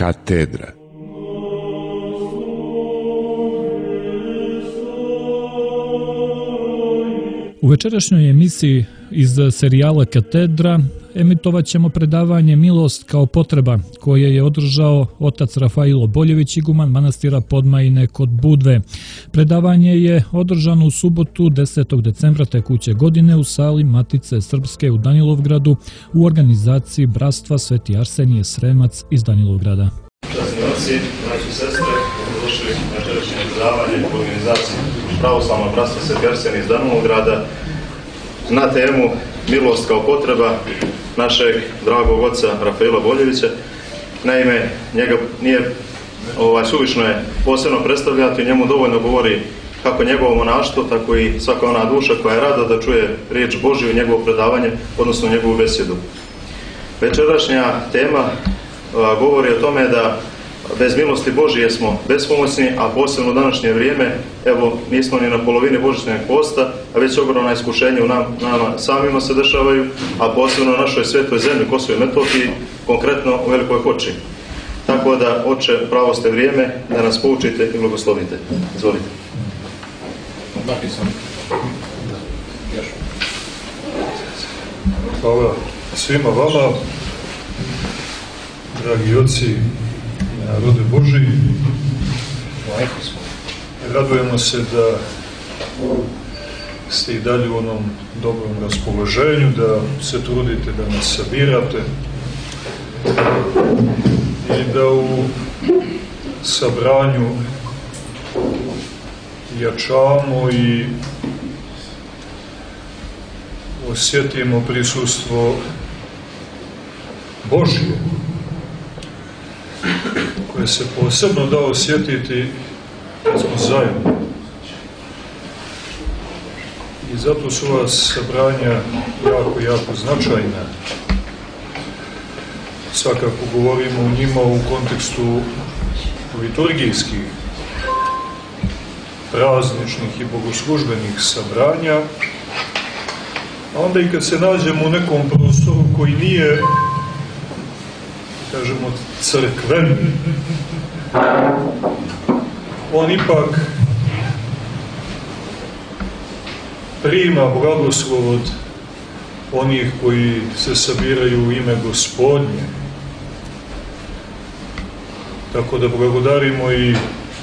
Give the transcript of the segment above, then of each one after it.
Katedra. U večerašnjoj emisiji iz serijala Katedra emitovat ćemo predavanje Milost kao potreba koje je održao otac Rafailo Boljević, iguman manastira Podmajine kod Budve. Predavanje je održano u subotu 10. decembra tekuće godine u sali Matice Srpske u Danilovgradu u organizaciji Bratstva Sveti Arsenije Sremac iz Danilovgrada. Časni oci, braći i sestre, došli na večerašnje predavanje u organizaciji Pravoslavnog Bratstva Sveti Arsenije iz Danilovgrada na temu Milost kao potreba našeg dragog oca Rafaila Boljevića. Naime, njega nije suvišno je posebno predstavljati, njemu dovoljno govori kako njegovo monaštvo, tako i svaka ona duša koja je rada da čuje riječ Božju i njegovo predavanje, odnosno njegovu besjedu. Večerašnja tema govori o tome da bez milosti Božije smo bespomoćni, a posebno u današnje vrijeme, evo, nismo ni na polovini božićnog posta, a već ogromna iskušenja u nama samima se dešavaju, a posebno na našoj svetoj zemlji, Kosovo i Metohiji, konkretno u Velikoj Hoči. Tako da, Oče, pravo ste vrijeme da nas poučite i blagoslovite. Izvolite. Hvala svima vama, dragi oci, narode Božiji. Radujemo se da ste i dalje u onom dobrom raspoloženju, da se trudite da nas sabirate i da u sabranju jačamo i osjetimo prisustvo Božje, koje se posebno da osjetiti kad smo zajedno. I zato su ova sabranja jako značajna. Svakako govorimo o njima u kontekstu liturgijskih, prazničnih i bogoslužbenih sabranja, a onda i kad se nađemo u nekom prostoru koji nije, kažemo, crkveni, on ipak prima blagoslov od onih koji se sabiraju u ime Gospodnje. Tako da blagodarimo i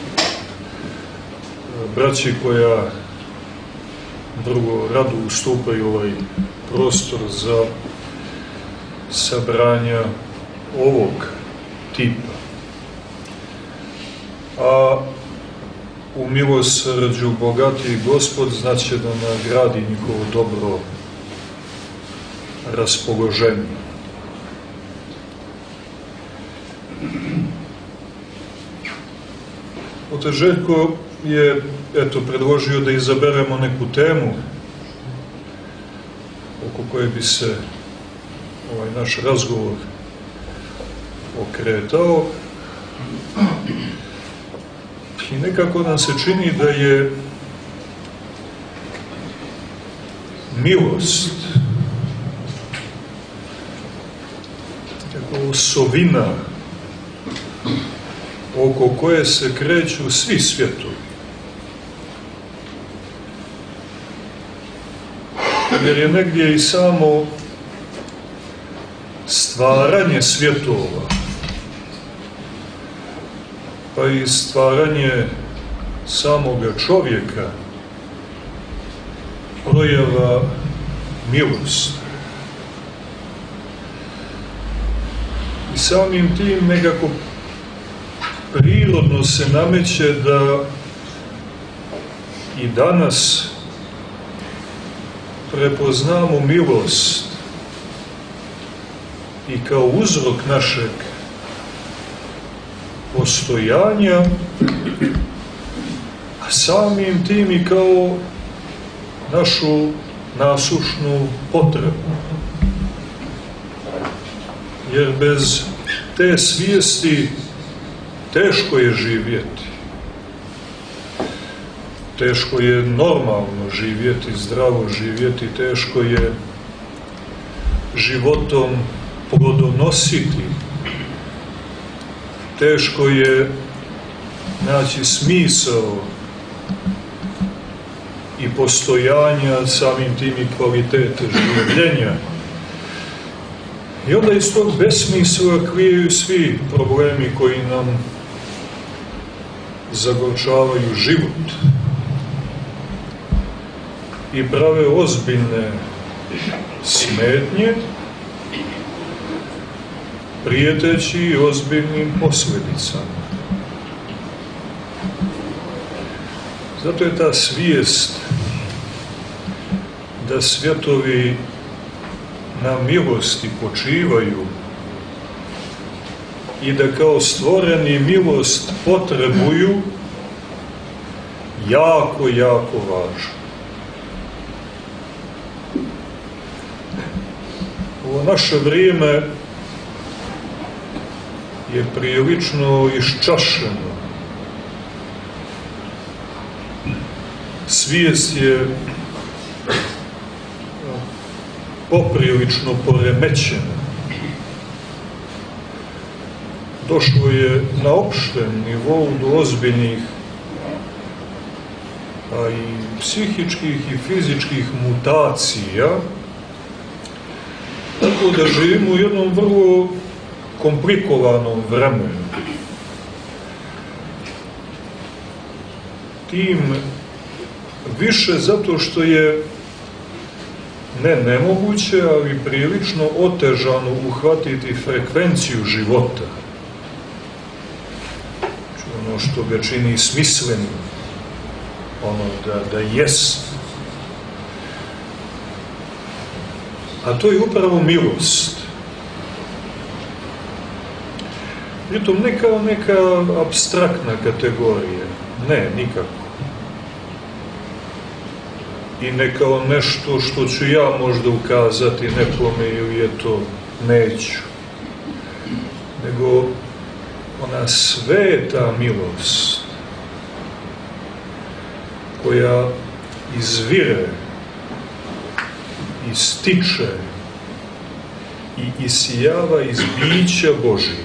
braći koja drugo rado ustupaju ovaj prostor za sabranja ovog tipa. A u milosrđu bogati Gospod znaće da nagradi njihovo dobro raspoloženje. Otac Željko je predložio da izaberemo neku temu oko koje bi se ovaj naš razgovor okretao. I nekako nam se čini da je milost kako osovina oko koje se kreću svi svjetovi. Jer je negdje i samo stvaranje svjetova, pa i stvaranje samoga čovjeka projava milosti. I samim tim nekako prirodno se nameće da i danas prepoznamo milost i kao uzrok našeg postojanja, a samim tim i kao našu nasušnu potrebu. Jer bez te svijesti teško je živjeti. Teško je normalno živjeti, zdravo živjeti, teško je životom plodonositi. teško je naći smisao i postojanja, samim tim i kvalitete življenja. I onda iz tog besmisla klijaju svi problemi koji nam zagorčavaju život i prave ozbiljne smetnje, prijeteći ozbiljnim posljedicama. Zato je ta svijest da svjetovi na milosti počivaju i da kao stvoreni milost potrebuju jako, jako važno. Ovo naše vrijeme je prilično iščašeno. Svijest je poprilično poremećena. Došlo je na opštem nivou do ozbiljnih, a i psihičkih i fizičkih mutacija, tako da živimo u jednom vrlo komplikovanom vremenu. Tim više zato što je ne nemoguće, ali prilično otežano uhvatiti frekvenciju života. Ono što ga čini smislenim, ono da jest. A to je upravo milost. Pritom ne kao neka apstraktna kategorija. Ne, nikako. I ne kao nešto što ću ja možda ukazati nekome ili eto neću. Nego ona sveta milost koja izvire, ističe i isijava iz bića Božijeg.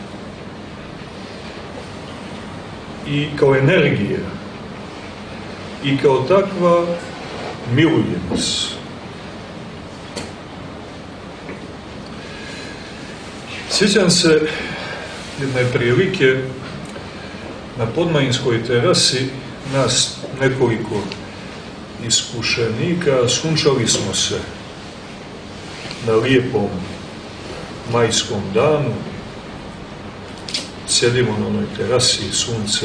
I kao energija i kao takva miluje nas. Sjećam se jedne prilike na Podmajinskoj terasi, nas nekoliko iskušenika, sunčali smo se na lijepom majskom danu, sjedimo na onoj terasi, sunce,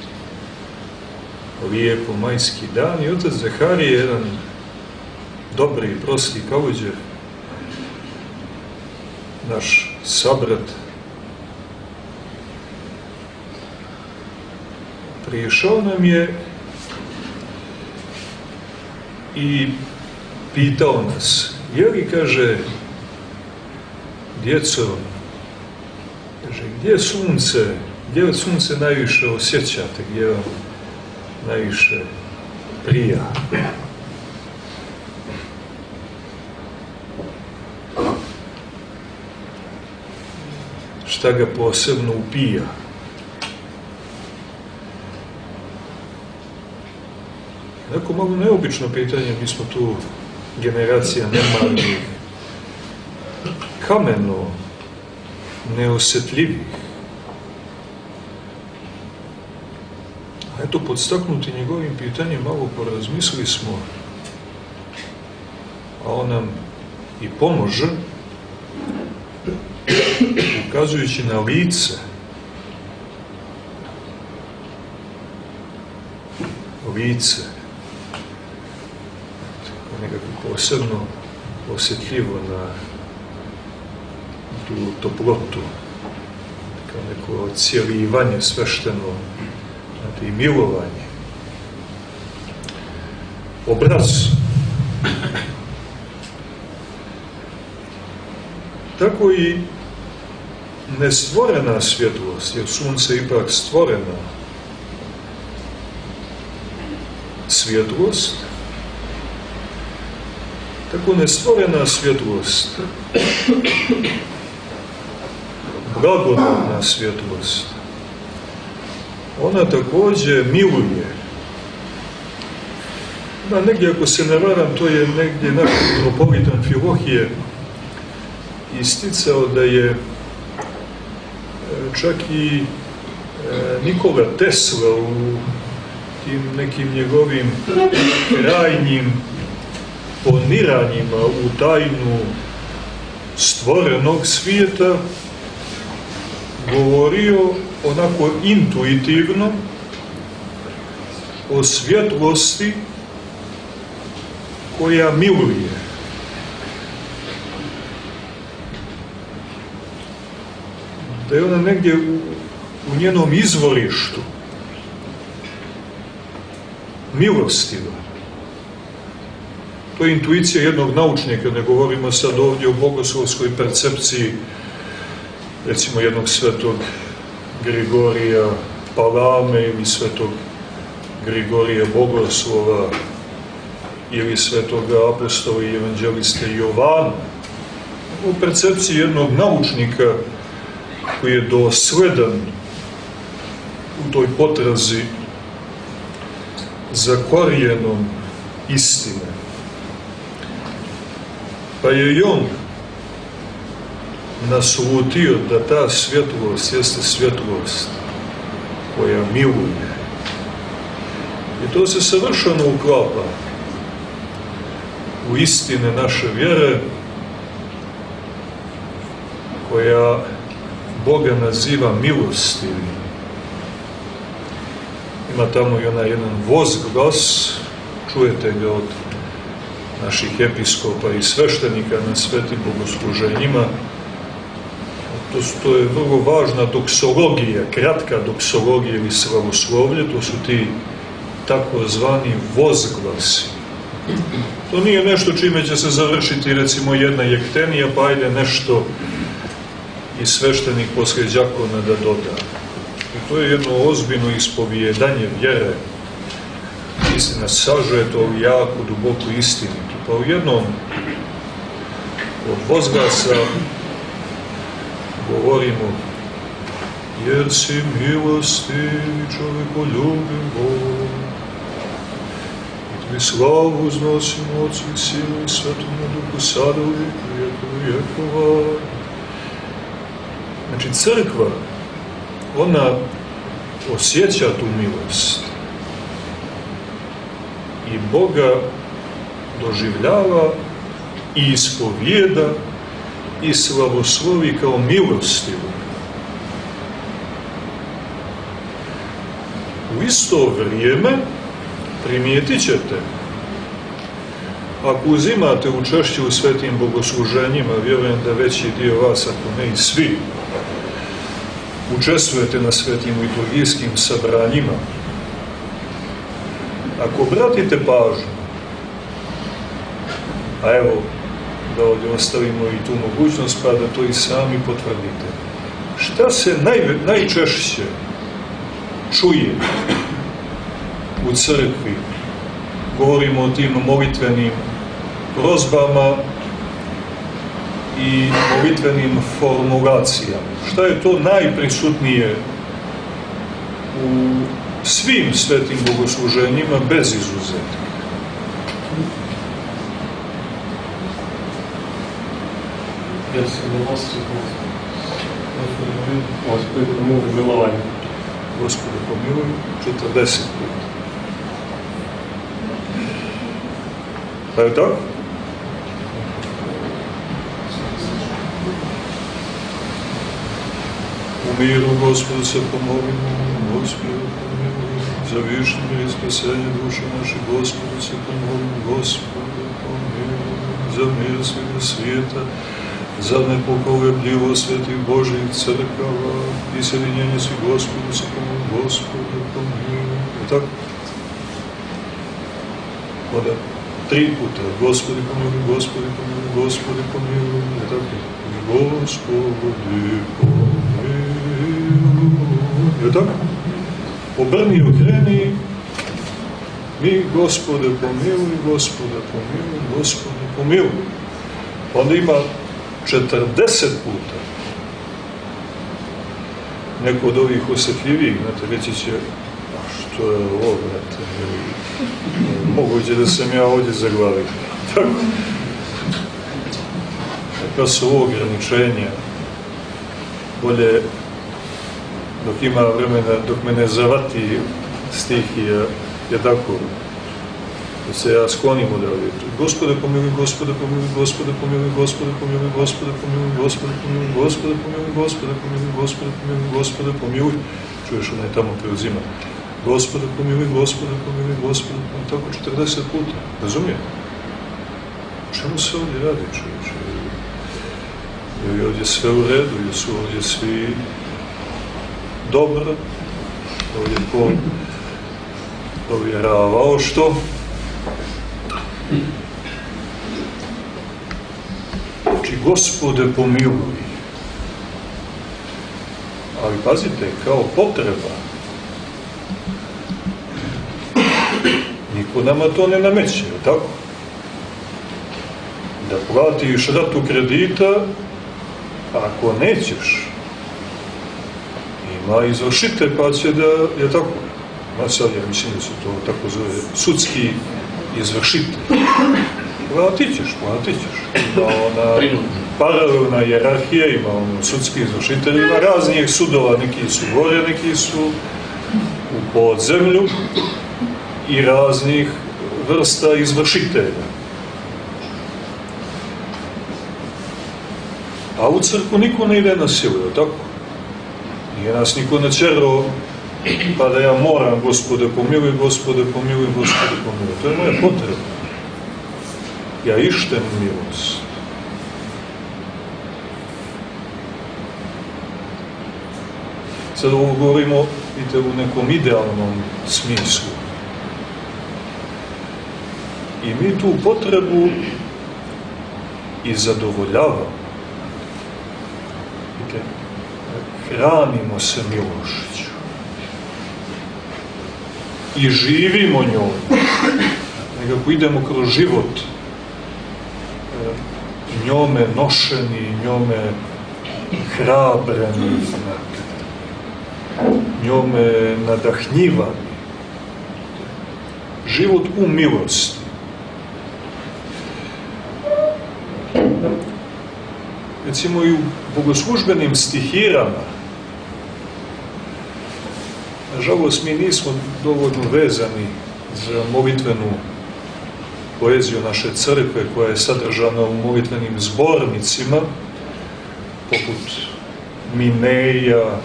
lijepo majski dan i otac Zaharije, jedan dobri i prosti Kaluđer, naš sabrat, prišao nam je i pitao nas, je li, kaže, djeco, kaže, gdje od sunce najviše osjećate, gdje vam najviše prija? Šta ga posebno upija? Neko malo neobično pitanje, mi smo tu generacija nemarnih, kameno neosjetljivih. A eto, podstaknuti njegovim pitanjem, malo porazmislili smo, a on nam i pomože, ukazujući na lice, nekako posebno osjetljivo na tu toplotu, kao neko odcijeljivanje svešteno, i milovanje. Obraz. Tako i nestvorena svjetlost, jer sunce je ipak stvorena svjetlost, tako nestvorena svjetlost, blagodatna svjetlost, ona također miluje. Da, negdje, ako se ne varam, to je negdje naš metropolitan Amfilohije isticao da je čak i Nikola Tesla u tim nekim njegovim krajnjim poniranjima u tajnu stvorenog svijeta govorio onako intuitivno o svjetlosti koja miluje. Da je ona negdje u njenom izvorištu milostiva. To je intuicija jednog naučnika, ne govorimo sad ovdje o bogoslovskoj percepciji, recimo jednog svetog Grigorija Palame ili svetog Grigorija Bogoslova ili svetoga apostola i evanđeliste Jovana. U percepciji jednog naučnika koji je dosledan u toj potrazi za korijenom istine. Pa je i on naslutio da ta svjetlost jeste svjetlost koja miluje. I to se savršeno uklapa u istine naše vjere, koja Boga naziva milostivim. Ima tamo i onaj jedan vozglas, čujete ga od naših episkopa i sveštenika na svetim bogosluženjima. To je vrlo važna doksologija, kratka doksologija ili slavoslovlje, to su ti takozvani vozglasi. To nije nešto čime će se završiti recimo jedna jektenija, pa ajde nešto i sveštenik poslije đakona da doda. I to je jedno ozbiljno ispovijedanje vjere. Istina sažete ovu jaku, duboku istinitu. Pa u jednom od vozglasa govorimo: jer si milostivi, čovjekoljubim Bog, i tvi slavu uznosimo Otcu i Sinu i Svetome Duhu, sada uvijek i vijekova. Znači, crkva, ona osjeća tu milost i Boga doživljava i ispovijeda i slavoslovi kao milostivo. U isto vrijeme primijetit ćete, ako uzimate učešće u svetim bogosluženjima, vjerujem da veći dio vas, ako ne i svi, učestvujete na svetim liturgijskim sabranjima, ako obratite pažnju, a evo, da ovdje ostavimo i tu mogućnost, pa da to i sami potvrdite. Šta se najčešće čuje u crkvi? Govorimo o tim molitvenim prozbama i molitvenim formulacijama. Šta je to najprisutnije u svim svetim bogosluženjima bez izuzetka? Ja se milosti Gospodи pomiluj, milovanje. Gospodi pomiluj 40 puta. Pa je tako? U miru Gospodu se pomolimo, Gospodu pomiluj, za višnje i spasenje duše naše, Gospodu se pomolimo, Gospodu pomiluj, za mir svega svijeta, za nepokolebljivost svetih Božjih crkava i sjedinjenje svih, Gospodu se pomolimo, Gospodu pomiluj. Je tako? Onda 3 puta, Gospodi pomiluj, Gospodi pomiluj, Gospodi pomiluj. Je tako? Gospodi pomiluj. Je tako? Obrni, okreni, mi, Gospode pomiluj, Gospode pomiluj, Gospode pomiluj. Onda ima 40 puta neko od ovih osjetljivijih, znate, reći će, a što je ovo, znate, moguće da sam ja ovdje zaglavio. Tako. Kada su ovo ograničenja, bolje dok ima vremena, dok me ne zavati stihija, je tako, da se ja sklonim odavde. Gospode pomiluj, Gospode pomiluj, Gospode pomiluj, Gospode pomiluj, Gospode pomiluj, Gospode pomiluj, Gospode pomiluj, Gospode pomiluj, Gospode pomiluj, Gospode pomiluj. Čuješ, onaj tamo preuzima. Gospode pomiluj, Gospode pomiluj, Gospode pomiluj, tako 40 puta. Razumijem? Čemu se ovdje radi, čuješ? Je ovdje sve u redu, jer su ovdje svi dobro, ovdje ko provjeravao što. Znači, Gospode pomiluj. Ali pazite, kao potreba. Niko nama to ne nameće, tako? Da platiš ratu kredita, ako nećeš, ima izvršitelj, pa će da, je tako? Ma sad, ja mislim da se to tako zove, sudski izvršitelj. Platit ćeš. Ima ona paralelna jerarhija, ima ono sudski izvršitelj, ima raznih sudova, neki su gore, neki su u podzemlju i raznih vrsta izvršitelja. A u crkvu niko ne ide na silu, tako? Nije nas niko načerao, pa da ja moram, Gospode pomiluj, Gospode pomiluj, Gospode pomiluj. To je moja potreba. Ja ištem milost. Sad ovo govorimo, vidite, u nekom idealnom smislu. I mi tu potrebu i zadovoljavamo. Vidite, hranimo se milošću. I živimo njom. Nekako idemo kroz život njome nošeni, njome hrabreni, njome nadahnjivani. Život u milosti. Recimo i u bogoslužbenim stihirama, nažalost, mi nismo dovoljno vezani za molitvenu poeziju naše crkve, koja je sadržana u molitvenim zbornicima, poput Mineja,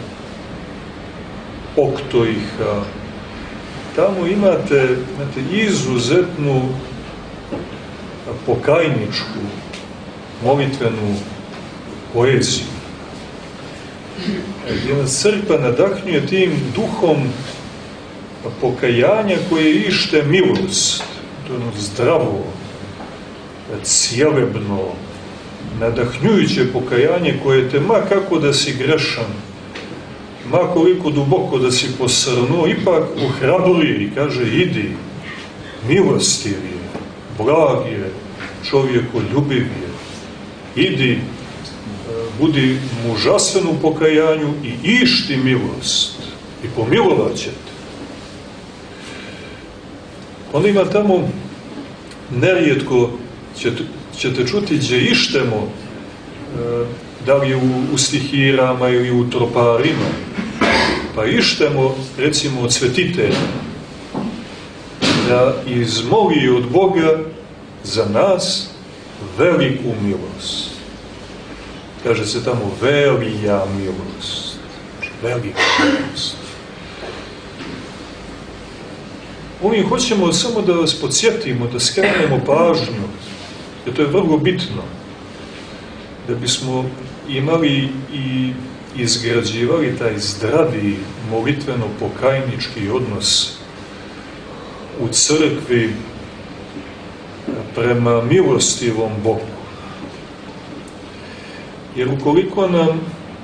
Oktoiha. Tamo imate izuzetnu pokajničku molitvenu poeziju. Gdje nas crkva nadahnjuje tim duhom pokajanja koje ište milost. To je ono zdravo, cjelebno, nadahnjujuće pokajanje koje te, ma kako da si grešan, ma koliko duboko da si posrnuo, ipak ohrabruje i kaže, idi, milostiv je, blag je, čovjekoljubiv je, idi, budi mužastven u pokajanju i išti milost i pomilovat će te. Onda ima tamo, nerijetko ćete čuti gdje ištemo, da li u stihirama ili u troparima, pa ištemo, recimo, od svetitelja, da izmoli od Boga za nas veliku milost. Kaže se tamo velija milost. Velika milost. Ovim hoćemo samo da vas podsjetimo, da skrenemo pažnju, jer to je vrlo bitno, da bismo imali i izgrađivali taj zdravi molitveno-pokajnički odnos u crkvi prema milostivom Bogu. Jer ukoliko nam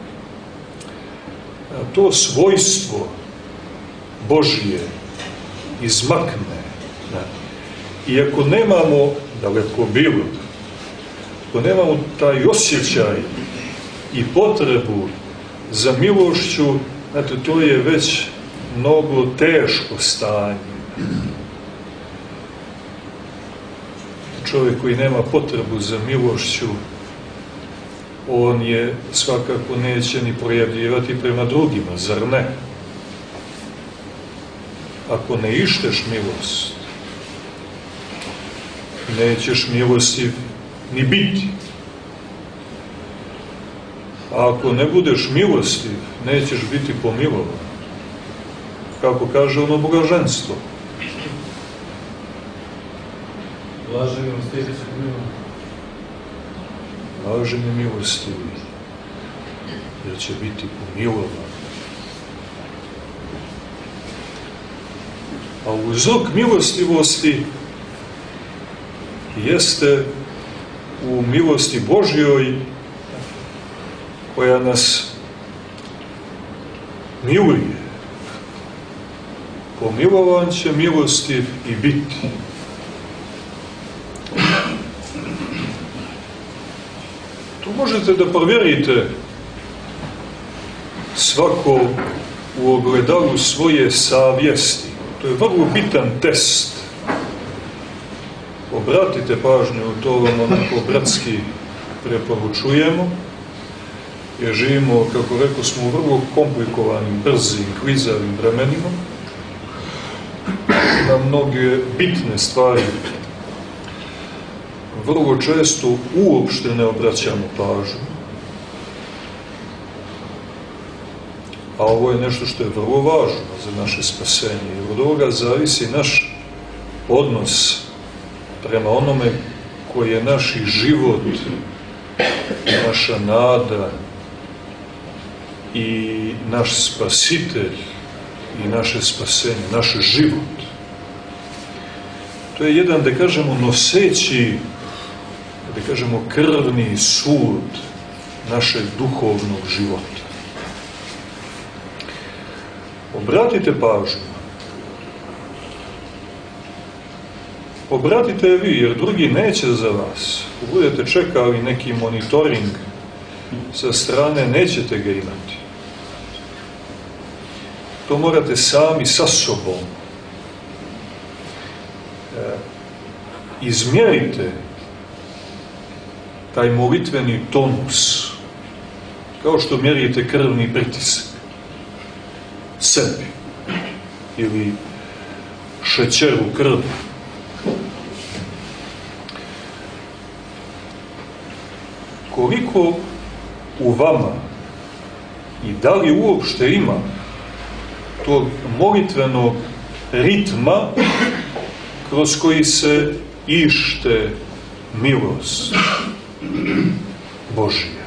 to svojstvo Božije izmakne, i ako nemamo, daleko bilo, ako nemamo taj osjećaj i potrebu za milošću, Znate, to je već mnogo teško stanje. Čovjek koji nema potrebu za milošću, on je svakako neće ni projavljivati prema drugima, zar ne? Ako ne išteš milost, nećeš milostiv ni biti. A ako ne budeš milostiv, nećeš biti pomilovan. Kako kaže ono bogaženstvo. Blaženi milostivi su pomilovani. Blaženi milostivi, jer će biti pomilovan. A uzrok milostivosti jeste u milosti Božjoj, koja nas miluje. Pomilovan će milostiv i biti. To možete da provjerite svako u ogledalu svoje savjesti. To je vrlo bitan test. Obratite pažnju, to vam onako bratski preporučujemo, jer živimo, kako rekao smo, u vrlo komplikovanim, brzim, klizavim vremenima. Na mnoge bitne stvari vrlo često uopšte ne obraćamo pažnju. A ovo je nešto što je vrlo važno za naše spasenje. Jer od ovoga zavisi naš odnos prema onome koji je naš život, naša nada i naš spasitelj i naše spasenje, naš život. To je jedan, da kažemo, noseći, da kažemo, krvni sud našeg duhovnog života. Obratite pažnju. Obratite je vi, jer drugi neće za vas. Ako budete čekali neki monitoring sa strane, nećete ga imati. To morate sami sa sobom. Izmjerite taj molitveni tonus, kao što mjerite krvni pritisak sebi ili šećer u krvi. Koliko u vama i da li uopšte ima tog molitvenog ritma kroz koji se ište milost Božja.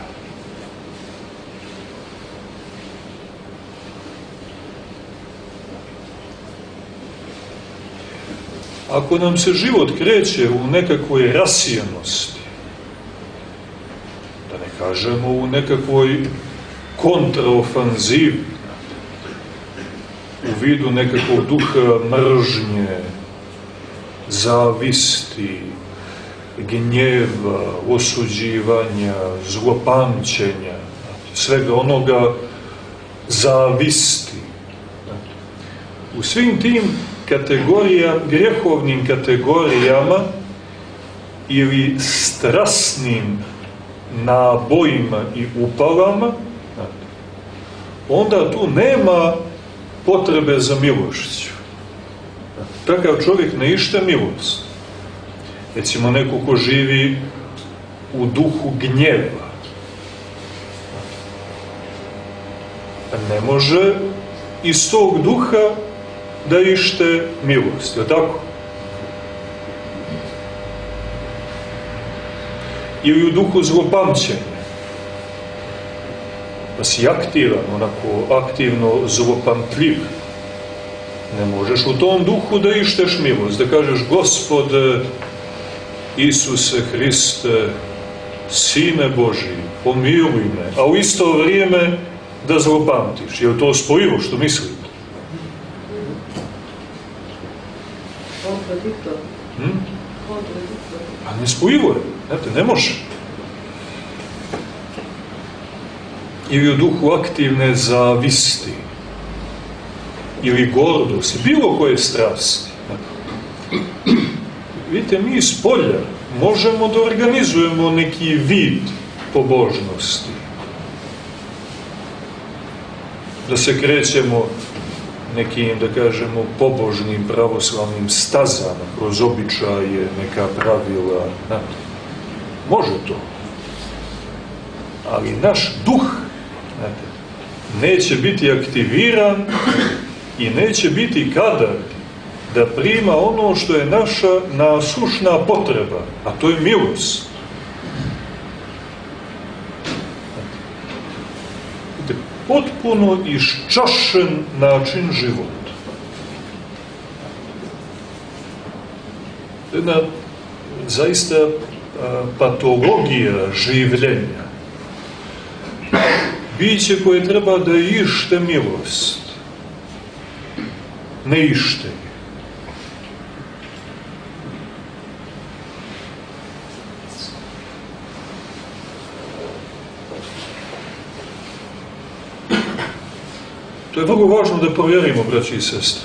Ako nam se život kreće u nekakvoj rasijanosti, da ne kažemo u nekakvoj kontraofanzivi, u vidu nekakvog duha mržnje, zavisti, gnjeva, osuđivanja, zlopamćenja, svega onoga zavisti. U svim tim grjehovnim kategorijama ili strasnim nabojima i upalama, onda tu nema potrebe za milošću. Takav čovjek ne ište milost. Recimo neko ko živi u duhu gnjeva, ne može iz tog duha da ište milost, je li tako? Ili u duhu zlopamćenja, pa si aktivan, onako aktivno zlopamtljiv. Ne možeš u tom duhu da išteš milost, da kažeš: Gospode Isuse Hriste, Sine Božji, pomiluj me, a u isto vrijeme da zlopamtiš. Je li to spojivo što mislite? A ne spojivo je, znate, ne može. Ili u duhu aktivne zavisti. ili gordosti, bilo koje strasti. Vidite, mi iz polja možemo da organizujemo neki vid pobožnosti. Da se krećemo nekim, da kažemo, pobožnim pravoslavnim stazama, kroz običaje, neka pravila. Može to. Ali naš duh neće biti aktiviran i neće biti kadar da prima ono što je naša nasušna potreba, a to je milost. Potpuno iščašen način života. Jedna zaista patologija življenja. Biće koje treba da ište milost. Ne ište je. To je vrlo važno da provjerimo, braći i sestre.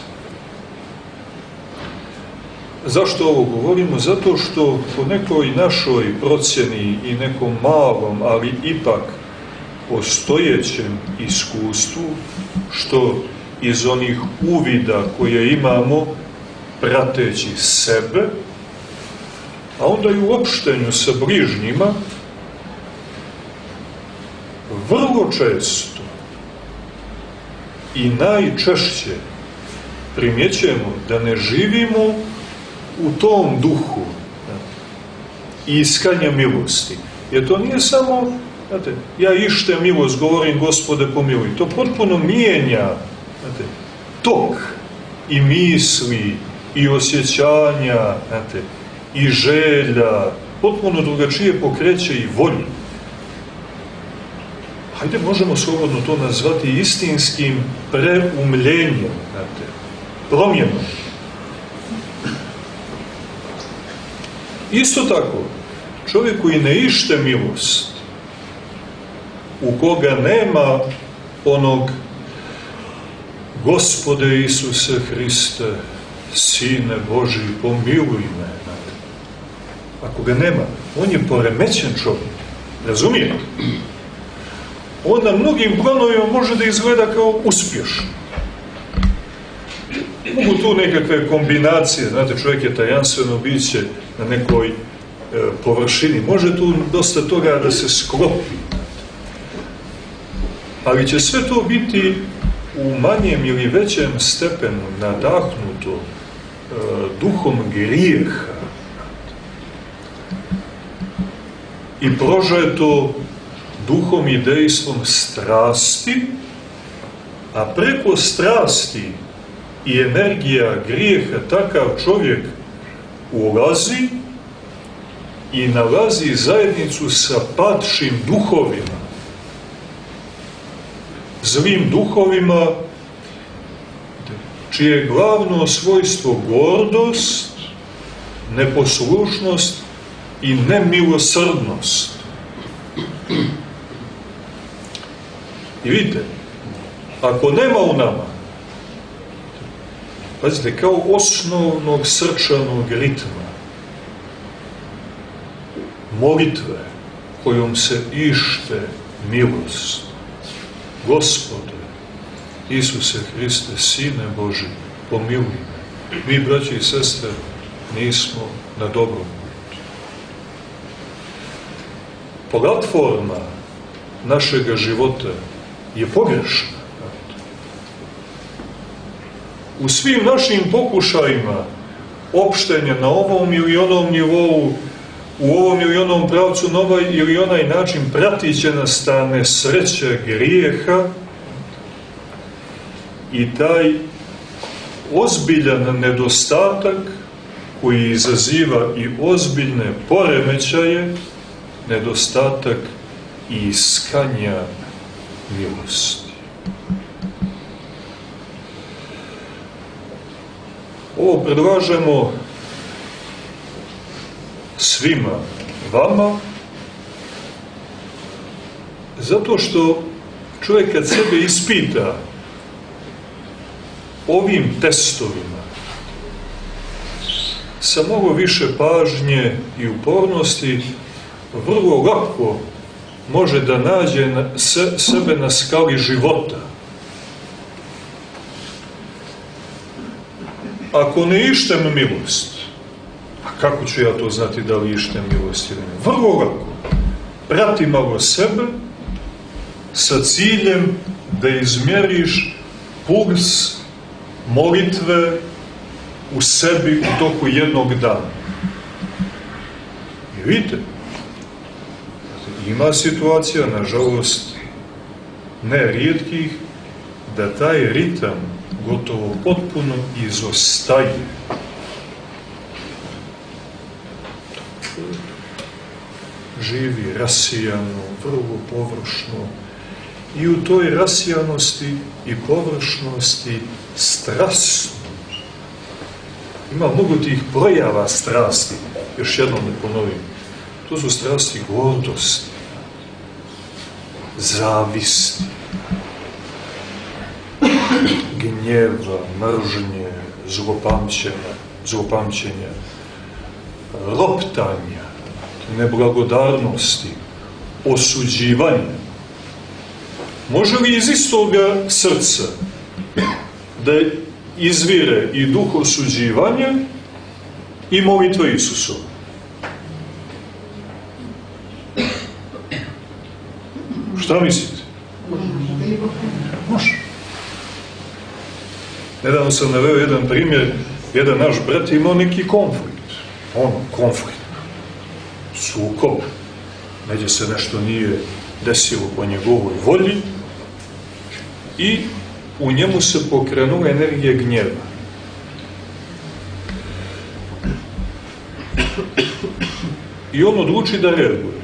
Zašto ovo govorimo? Zato što po nekoj našoj procjeni i nekom malom, ali ipak postojećem iskustvu, što iz onih uvida koje imamo prateći sebe, a onda i u opštenju sa bližnjima, vrlo često i najčešće primjećujemo da ne živimo u tom duhu iskanja milosti. Jer to nije samo, znate, ja ište milost, govorim Gospode pomiluj. To potpuno mijenja, znate, tok i misli i osjećanja, znate, i želja, potpuno drugačije pokreće i volju. Hajde, možemo slobodno to nazvati istinskim preumljenjem, znate, promjenom. Isto tako, čovjek koji ne ište milost, u koga nema onog Gospode Isuse Hriste, Sine Božji, pomiluj me. Ako ga nema, on je poremećen čovjek. Razumijete? On na mnogim planovima može da izgleda kao uspješan. Mogu tu nekakve kombinacije, znate, čovjek je tajanstveno biće na nekoj površini. Može tu dosta toga da se sklopi. Ali će sve to biti u manjem ili većem stepenu nadahnuto duhom grijeha i prožeto duhom i dejstvom strasti, a preko strasti i energija grijeha takav čovjek ulazi i nalazi zajednicu sa padšim duhovima, zlim duhovima, čije je glavno svojstvo gordost, neposlušnost i nemilosrdnost. I vidite, ako nema u nama, pazite, kao osnovnog srčanog ritma, molitve kojom se ište milost, Gospode Isuse Hriste, Sine Boži, pomiluj me. Mi, braći i sestre, nismo na dobrom putu. Platforma našega života je pogrešna. U svim našim pokušajima opštenja na ovom ili onom nivou, u ovom ili onom pravcu, na ovaj ili onaj način pratit će nas ta nesreća grijeha i taj ozbiljan nedostatak koji izaziva i ozbiljne poremećaje, nedostatak iskanja milosti. Ovo predlažemo svima vama, zato što čovjek kad sebe ispita ovim testovima sa mnogo više pažnje i upornosti vrlo lako može da nađe sebe na skali života. Ako ne ištem milost, a kako ću ja to znati da li ištem milost ili ne? Vrlo lako. Prati malo sebe sa ciljem da izmjeriš puls molitve u sebi u toku jednog dana. I vidite, ima situacija, nažalost, ne rijetkih, da taj ritam gotovo potpuno izostaje. Živi rasijano, vrlo površno, i u toj rasijanosti i površnosti strasno. Ima mnogo tih projava strasti, još jednom da ponovim. To su strasti gordosti, zavisti, gnjeva, mržnje, zlopamćenja, roptanja, neblagodarnosti, osuđivanja. Može li iz istoga srca da izvire i duh osuđivanja i molitva Isusova? Šta mislite? Može. Nedavno sam naveo jedan primjer, jedan naš brat imao neki konflikt, sukob, neđe se nešto nije desilo po njegovoj volji i u njemu se pokrenula energija gnjeva. I on odluči da reaguje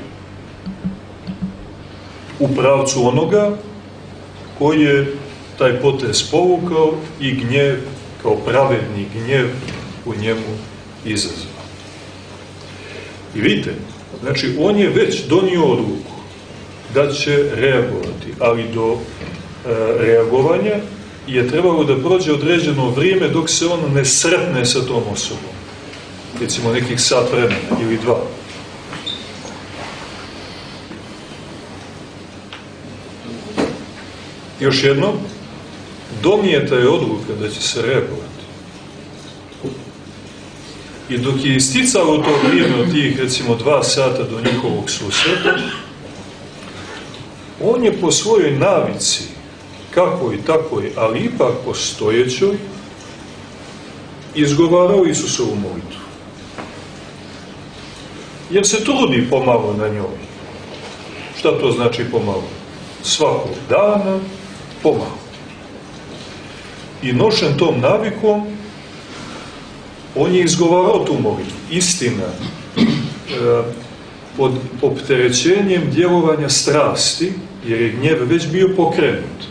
u pravcu onoga koji je taj potez povukao i gnjev, kao pravedni gnjev, u njemu izazvao. I vidite, znači on je već donio odluku da će reagovati, ali do reagovanja je trebalo da prođe određeno vrijeme dok se on ne sretne sa tom osobom. Recimo nekih sat vremena ili 2. Još jedno, donijeta je odluka da će se reagovati. I dok je isticalo to vrijeme od tih, recimo, 2 sata do njihovog susreta, on je po svojoj navici, kakvoj, takvoj, ali ipak postojećoj, izgovarao Isusovu molitvu. Jer se trudi pomalo na njoj. Šta to znači pomalo? Svakog dana, pomalo. I nošen tom navikom, on je izgovarao tu molitvu. Istina, pod opterećenjem djelovanja strasti, jer je gnjev već bio pokrenut.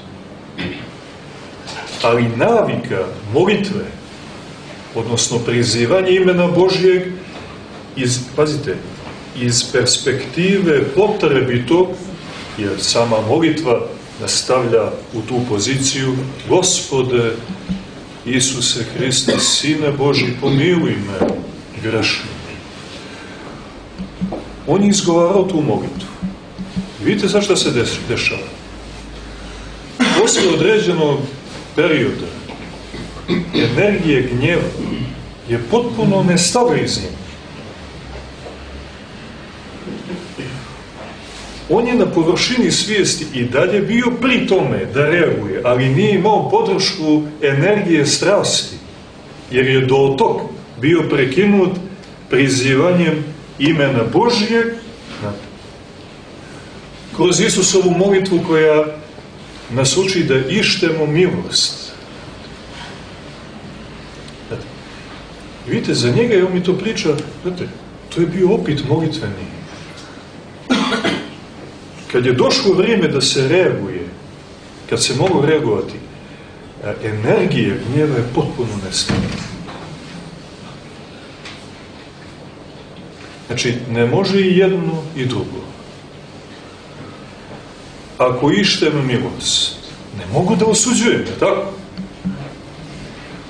Ali navika molitve, odnosno prizivanje imena Božjeg, pazite, iz perspektive potrebitog, jer sama molitva nastavlja u tu poziciju: Gospode Isuse Hriste, Sine Božji, pomiluj me, grešno. On je izgovarao tu molitvu. Vidite zašto se dešava? Poslije određenog perioda energije gnjeva je potpuno nestala iz njega. On je na površini svijesti i dalje bio pri tome da reaguje, ali nije imao podršku energije strasti, jer je dotok bio prekinut prizivanjem imena Božjeg kroz Isusovu molitvu koja nas uči da ištemo milost. Vidite, za njega je on mi to priča, znate, to je bio opit molitveni. Kad je došlo vrijeme da se reaguje, kad se moglo reagovati, energija gnjeva je potpuno nestala. Znači, ne može i jedno i drugo. Ako ištem milost, ne mogu da osuđujem, tako?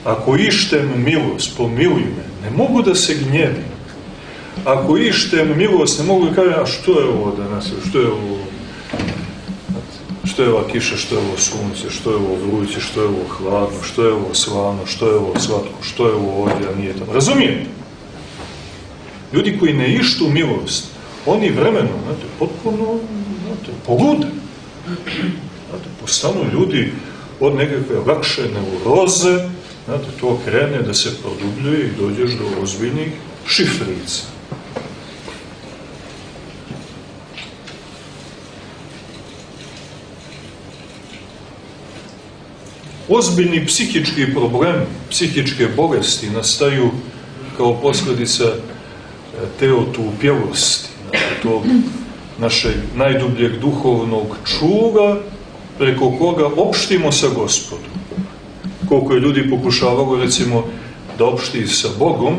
Ako ištem milost, pomiluj me, ne mogu da se gnjevim. Ako ištem milost, ne mogu da kažem, a što je ovo danas, što je ovo? Što je ova kiša, što je ovo sunce, što je ovo vruće, što je ovo hladno, što je ovo slano, što je ovo slatko, što je ovo ovdje, a nije tamo. Razumijete? Ljudi koji ne ištu milost, oni vremenom, potpuno, polude. Postanu ljudi od nekakve lakše neuroze, to krene da se produbljuje i dođeš do ozbiljnih šifrica. Ozbiljni psihički problemi, psihičke bolesti nastaju kao posljedica te otupjelosti, tog našeg najdubljeg duhovnog čuva preko koga opštimo sa Gospodom. Koliko je ljudi pokušavalo, recimo, da opšti sa Bogom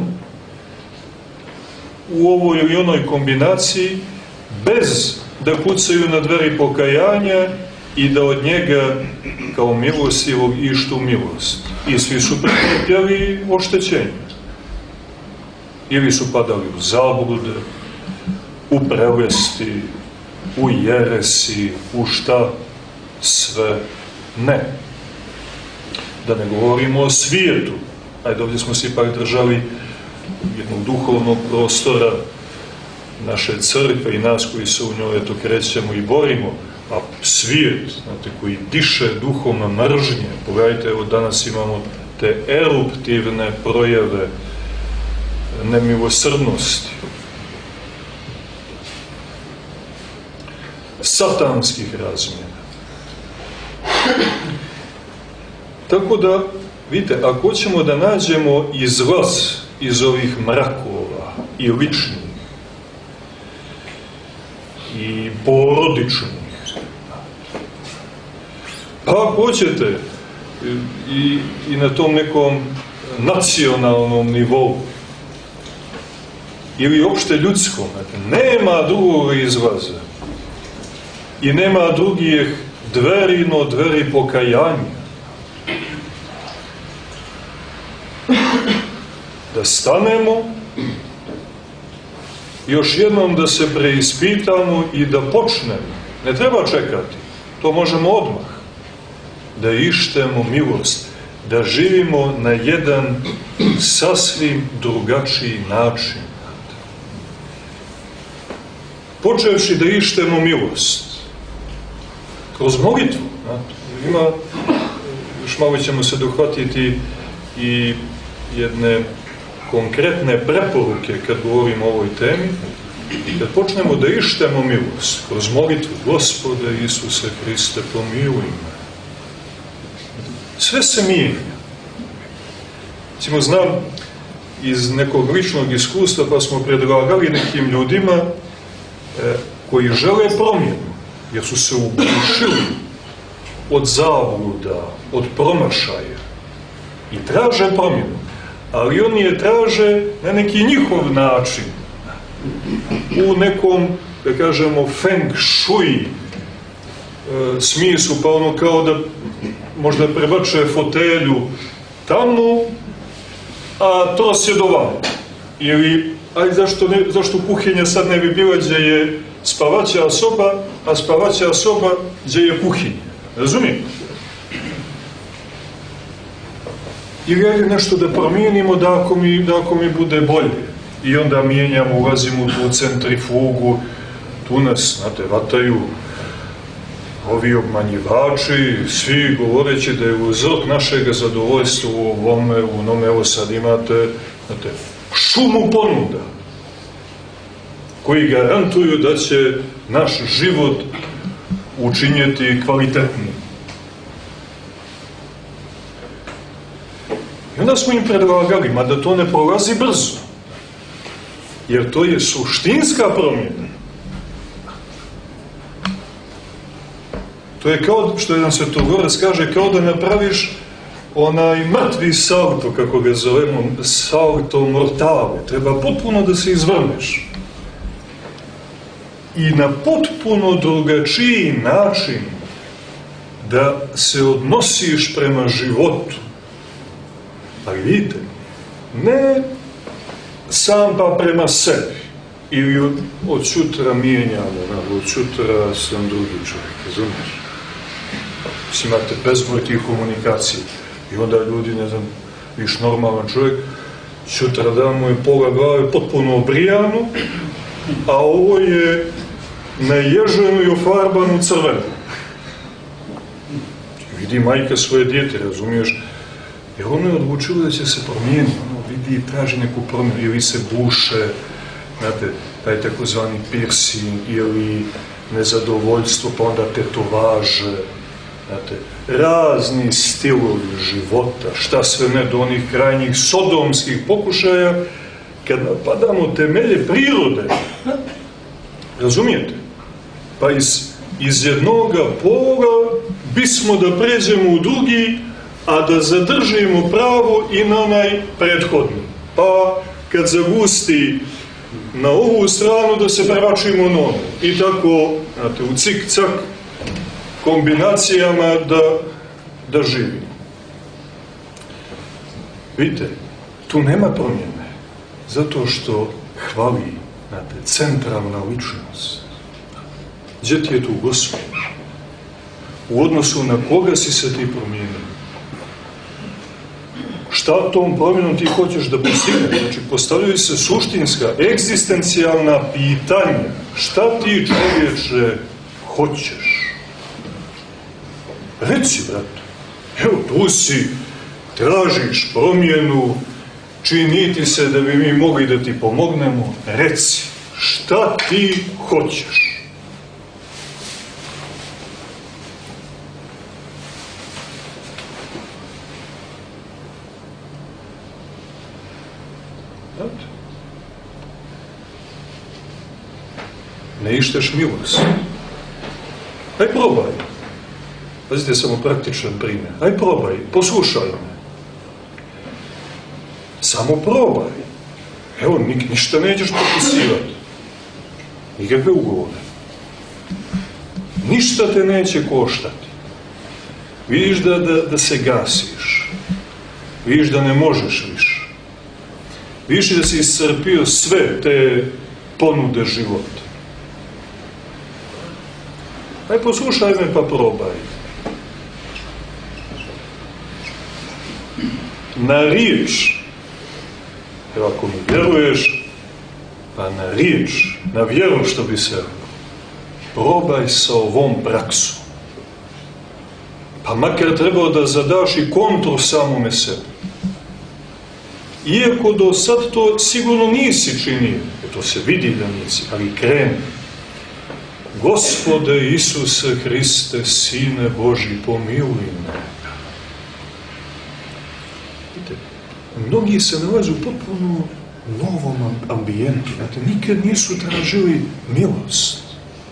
u ovoj ili onoj kombinaciji bez da kucaju na dveri pokajanja i da od njega kao milostivog ištu milost. I svi su pretrpjeli oštećenje. Ili su padali u zablude, u prelesti, u jeresi, u šta sve ne. Da ne govorimo o svijetu. Ajde, ovdje smo se ipak držali jednog duhovnog prostora naše crkve i nas koji se u njoj eto krećemo i borimo. A svijet, znate, koji diše duhovna mržnje, pogledajte, evo danas imamo te eruptivne projave nemilosrdnosti, satanskih razmjera. Tako da, vidite, ako hoćemo da nađemo izlaz iz ovih mrakova i ličnih i porodičnih, pa ako hoćete i na tom nekom nacionalnom nivou ili opšte ljudskom, nema drugog izlaza i nema drugih dveri no dveri pokajanja. Da stanemo, još jednom da se preispitamo i da počnemo. Ne treba čekati, to možemo odmah. Da ištemo milost, da živimo na jedan sasvim drugačiji način. Počevši da ištemo milost kroz molitvu. Ima, još malo ćemo se dohvatiti i jedne konkretne preporuke kad govorimo o ovoj temi. Kad počnemo da ištemo milost kroz molitvu, Gospode Isuse Hriste, pomiluj me. Sve se mijenja. Recimo, znam iz nekog ličnog iskustva, pa smo predlagali nekim ljudima koji žele promjenu, jer su se ugušili od zabluda, od promašaja i traže promjenu, ali oni je traže na neki njihov način, u nekom, da kažemo, feng shui smislu, pa ono kao da možda prebačuje fotelju tamo, a to se dovamo. Ili, aj zašto kuhinja sad ne bi bila gdje je spavaća soba, a spavaća soba gdje je kuhinja. Razumijete? Ili je nešto da promijenimo da ako mi bude bolje. I onda mijenjamo, ulazimo u tu centrifugu, tu nas, znate, vataju ovi obmanjivači, svi govoreći da je uzrok našeg zadovoljstva u ovome, u onome, evo sad imate, znate, šumu ponuda, koji garantuju da će naš život učinjeti kvalitetnim. I onda smo im predlagali, mada to ne prolazi brzo, jer to je suštinska promjena. To je kao, što jedan svetogorac kaže, kao da napraviš onaj mrtvi salto, kako ga zovemo, salto mortale. Treba potpuno da se izvrneš. I na potpuno drugačiji način da se odnosiš prema životu. Ali vidite, ne sam pa prema sebi, ili od sutra mijenjamo, od sutra sam drugi čovjek, razumiješ? Imate bezbroj tih komunikacija i onda ljudi, ne znam, viš normalan čovjek, sutra dan mu je pola glave potpuno obrijano, a ovo je naježeno i ofarbano crveno. Vidi majka svoje dijete, razumiješ? Jer ono je odlučilo da će se promijeniti, ono vidi i traži neku promjenu, ili se buše, znate, taj takozvani piercing, ili nezadovoljstvo, pa onda tetovaže, znate, razni stilovi života, šta sve ne, do onih krajnjih sodomskih pokušaja, kad napadamo temelje prirode, razumijete? Pa iz jednoga pola bismo da pređemo u drugi, a da zadržimo pravo i na onaj prethodni. Pa kad zagusti na ovu stranu, da se prebačimo na onu. I tako, znate, u cik-cak kombinacijama da živimo. Vidite, tu nema promjene, zato što hvali, znate, centralna ličnost. Gdje ti je tu Gospod? U odnosu na koga si se ti promijenio? Šta tom promjenom ti hoćeš da postigneš? Znači, postavljaju se suštinska, egzistencijalna pitanja. Šta ti, čovječe, hoćeš? Reci, brate, evo tu si, tražiš promjenu, čini ti se da bi mi mogli da ti pomognemo. Reci, šta ti hoćeš? Ne išteš milost. Aj probaj. Pazite, samo praktičan primjer. Aj probaj, poslušaj me. Samo probaj. Evo, ništa nećeš potpisivati. Nikakve ugovore. Ništa te neće koštati. Vidiš da se gasiš. Vidiš da ne možeš više. Vidiš da si iscrpio sve te ponude života. Aj poslušaj me pa probaj. Na riječ, evo ako mi vjeruješ, pa na riječ, na vjeru što bi se, probaj sa ovom praksom. Pa makar trebao da zadaš i kontru samome sebi. Iako do sad to sigurno nisi činio, to se vidi da nisi, ali kreni. Gospode Isuse Hriste, Sine Boži, pomiluj me. Vidite, mnogi se nalaze u potpuno novom ambijentu. Znate, nikad nisu tražili milost.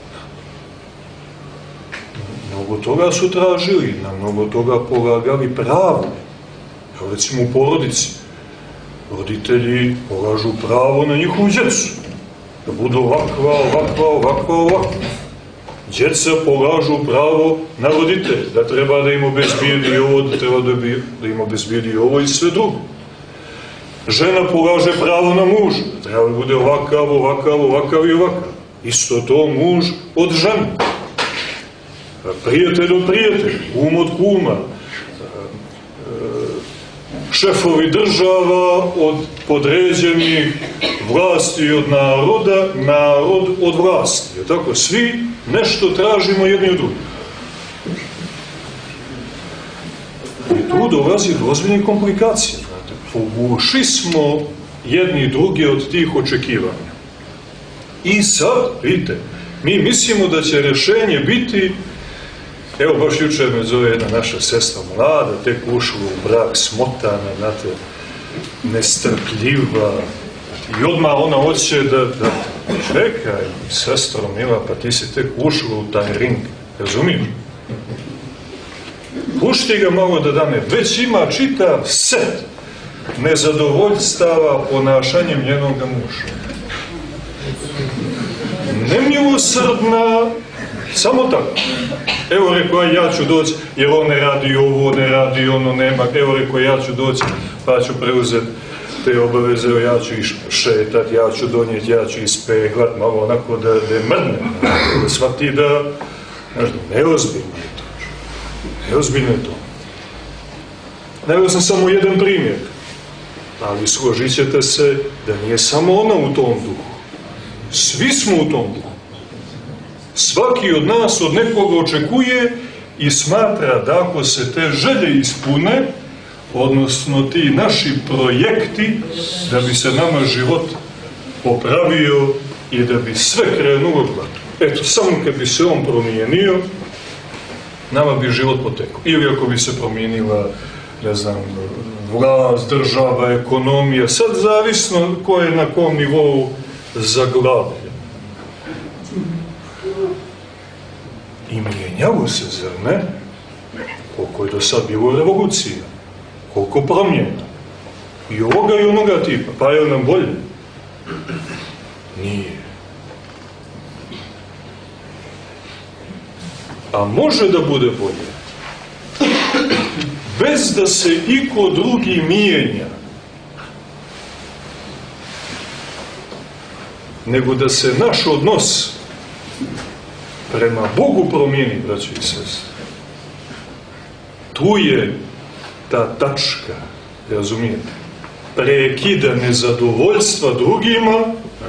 Mnogo toga su tražili, na mnogo toga polagali pravo. Evo recimo u porodici. Roditelji polažu pravo na njihovu djecu. Da budu ovakva. Djeca polažu pravo na roditelje, da treba da im obezbijedi ovo, da treba da im obezbijedi ovo i sve drugo. Žena polaže pravo na muža, da treba da bude ovakav i ovakav. Isto to muž od žene. Prijatelj od prijatelja, kum od kuma, šefovi država od podređenih, vlasti od naroda, narod od vlasti. Tako, svi nešto tražimo jedni od drugih. I tu dolazi do ozbiljnih komplikacija. Poguši smo jedni i drugi od tih očekivanja. I sad, vidite, mi mislimo da će rješenje biti, evo baš jučer me zove jedna naša sestra mlada, tek ušla u brak, smotana, znate, nestrpljiva, i odmah ona hoće da čekaj, sestro mila, pa ti si tek ušla u taj ring, razumiješ? Pušti ga malo da dane, već ima čitav set nezadovoljstava ponašanjem njenoga muža. Nemilosrdna, Samo tako. Evo rekao, ja ću doći, jer on ne radi ovo, ne radi ono, nema. Evo rekao, ja ću doći, pa ću preuzeti te obaveze, ja ću šetat, ja ću donijeti, ja ću ispeglat, malo onako da mrdne, da shvati da, znaš, neozbiljno je to. Neozbiljno je to. Naveo sam samo jedan primjer, ali složit ćete se da nije samo ona u tom duhu. Svi smo u tom duhu. Svaki od nas od nekoga očekuje i smatra da ako se te želje ispune, odnosno ti naši projekti, da bi se nama život popravio i da bi sve krenulo glatko. Eto, samo kad bi se on promijenio, nama bi život potekao. Ili ako bi se promijenila, ne znam, vlast, država, ekonomija, sad zavisno ko je na kom nivou zaglavljen. I mijenjalo se, zar ne? Koliko je do sad bilo revolucija, koliko promjena. I ovoga i onoga tipa. Pa je li nam bolje? Nije. A može da bude bolje. Bez da se iko drugi mijenja. Nego da se naš odnos prema Bogu promijeni, braći i sestre. Tu je ta tačka, razumijete, prekida nezadovoljstva drugima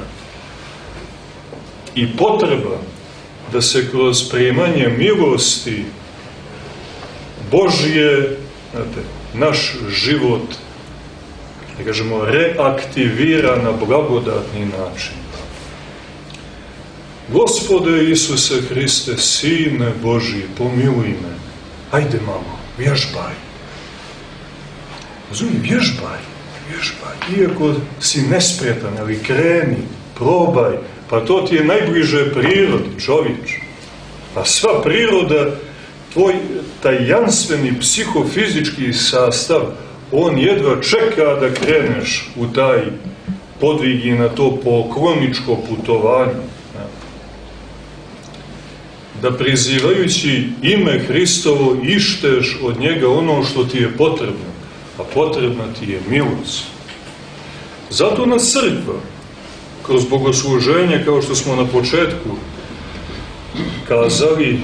i potreba da se kroz primanje milosti Božje, znate, naš život, da kažemo, reaktivira na blagodatni način. Gospode Isuse Hriste, Sine Božji, pomiluj me. Ajde, mamo, vježbaj. Razumij, vježbaj. Iako si nespretan, ali kreni, probaj. Pa to ti je najbliže prirodi, čovječ. A sva priroda, tvoj tajanstveni psihofizički sastav, on jedva čeka da kreneš u taj podvig i na to pokloničko putovanje. Da prizivajući ime Hristovo išteš od njega ono što ti je potrebno, a potrebna ti je milost. Zato nas crkva, kroz bogosluženje, kao što smo na početku kazali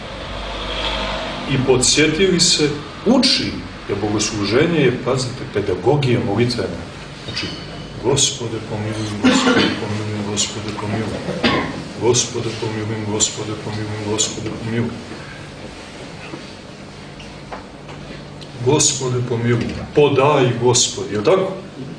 i podsjetili se, uči, jer bogosluženje je, pazite, pedagogija molitvena. Znači, Gospode pomiluj, Gospode pomiluj, Gospode pomiluj. Gospode pomiluj, Gospode pomiluj, Gospode pomiluj. Gospode pomiluj, podaj Gospodi, je tako?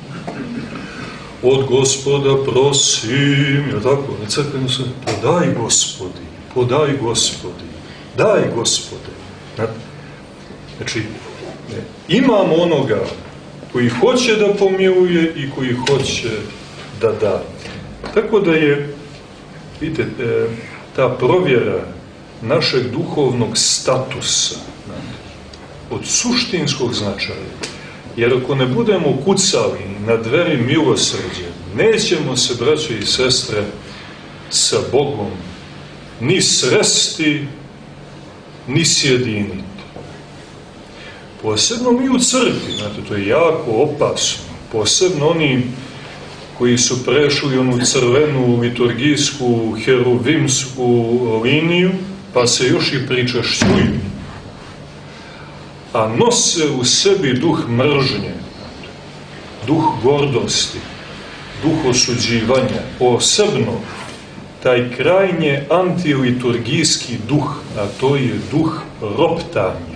Od Gospoda prosim, je tako? Na crkvenu se, podaj Gospodi, podaj Gospodi, daj Gospode. Znači, imamo onoga koji hoće da pomiluje i koji hoće da da. Tako da je, vidite, ta provjera našeg duhovnog statusa od suštinskog značaja. Jer ako ne budemo kucali na dveri milosrđa, nećemo se, braće i sestre, sa Bogom ni sresti, ni sjediniti. Posebno mi u crkvi, znate, to je jako opasno. Posebno oni koji su prešli onu crvenu liturgijsku heruvimsku liniju, pa se još i pričašćuju, a nose u sebi duh mržnje, duh gordosti, duh osuđivanja, posebno taj krajnje antiliturgijski duh, a to je duh roptanja.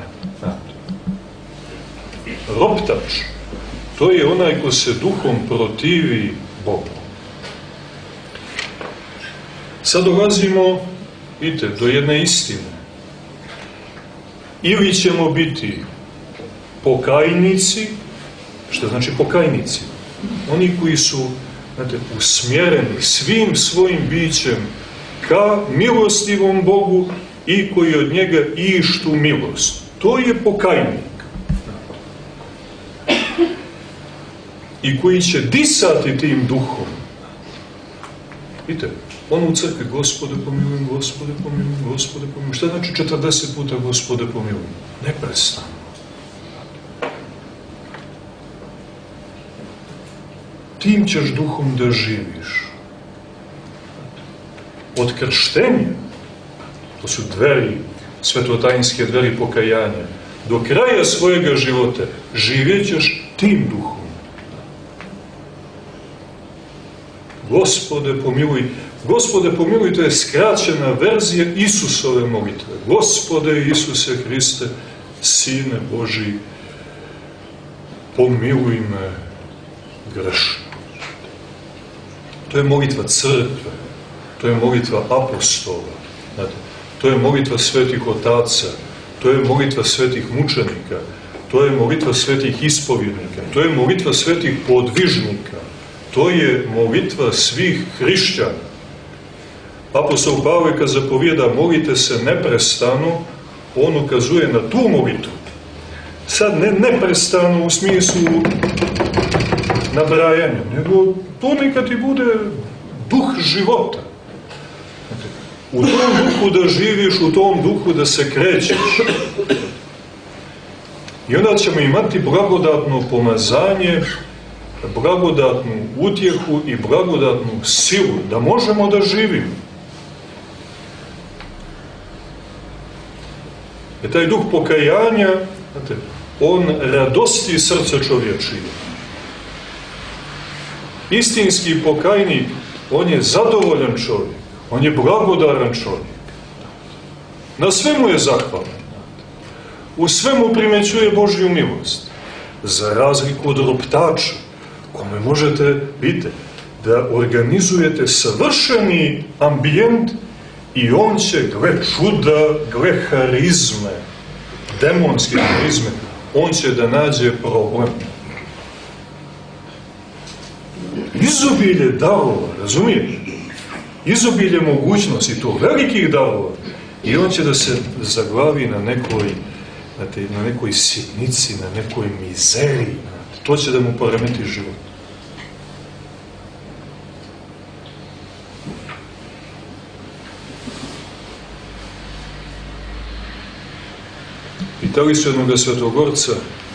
Roptač, to je onaj ko se duhom protivi Bogu. Sad dolazimo, vidite, do jedne istine. Ili ćemo biti pokajnici, što znači pokajnici? Oni koji su, znate, usmjereni svim svojim bićem ka milostivom Bogu i koji od njega ištu milost. To je pokajnik. I koji će disati tim duhom. Vidite, Ono u crkvi, Gospode pomilujem, Gospode pomilujem, Gospode pomilujem. Šta znači 40 puta Gospode pomilujem? Neprestano. Tim ćeš duhom da živiš. Od krštenja, to su dveri, svetotajinske dveri pokajanja, do kraja svojega života živjet ćeš tim duhom. Gospode pomiluj. Gospode pomiluj, to je skraćena verzija Isusove molitve. Gospode Isuse Hriste, Sine Božji, pomiluj me grešno. To je molitva crkve, to je molitva apostola, to je molitva svetih otaca, to je molitva svetih mučenika, to je molitva svetih ispovjednika, to je molitva svetih podvižnika, to je molitva svih hrišćana. Apostol Pavle kad zapovijeda molite se neprestano, on ukazuje na tu molitvu. Sad ne neprestano u smislu nabrajanja, nego to neka ti bude duh života. U tom duhu da živiš, u tom duhu da se krećeš. I onda ćemo imati blagodatno pomazanje, blagodatnu utjehu i blagodatnu silu, da možemo da živimo. I taj duh pokajanja, on radosti srce čovječije. Istinski pokajnik, on je zadovoljan čovjek, on je blagodaran čovjek. Na svemu je zahvalan. U svemu primećuje Božju milost. Za razliku od roptača, kome možete, vidite, da organizujete savršeni ambijent i on će, gle čuda, gle harizme, demonske harizme, on će da nađe problem. Izobilje darova, razumiješ? Izobilje mogućnosti, to velikih darova. I on će da se zaglavi na nekoj sitnici, na nekoj mizeriji. To će da mu poremeti život. Pitali su jednoga svetogorca,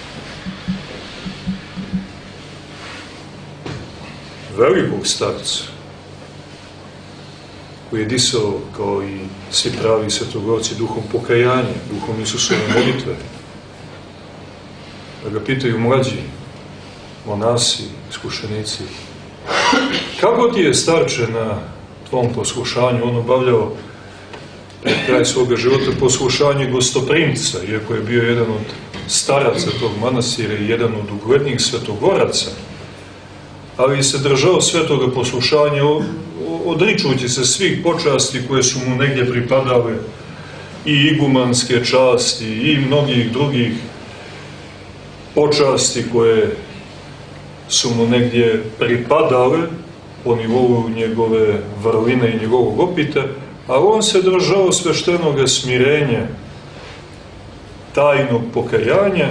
velikog starca, koji je disao kao i svi pravi svetogorci duhom pokajanja, duhom Isusove molitve. Da ga pitaju mlađi, monasi, iskušenici, kako ti je, starče, na tvom poslušanju? On obavljao pred kraj svoga života poslušanje gostoprimca, iako je bio jedan od staraca tog manastira i jedan od uglednijih svetogoraca, ali se držao svetoga poslušanja, odričujući se svih počasti koje su mu negdje pripadale, i igumanske časti i mnogih drugih počasti koje su mu negdje pripadale po nivou njegove vrline i njegovog opita, a on se držao sveštenog smirenja, tajnog pokajanja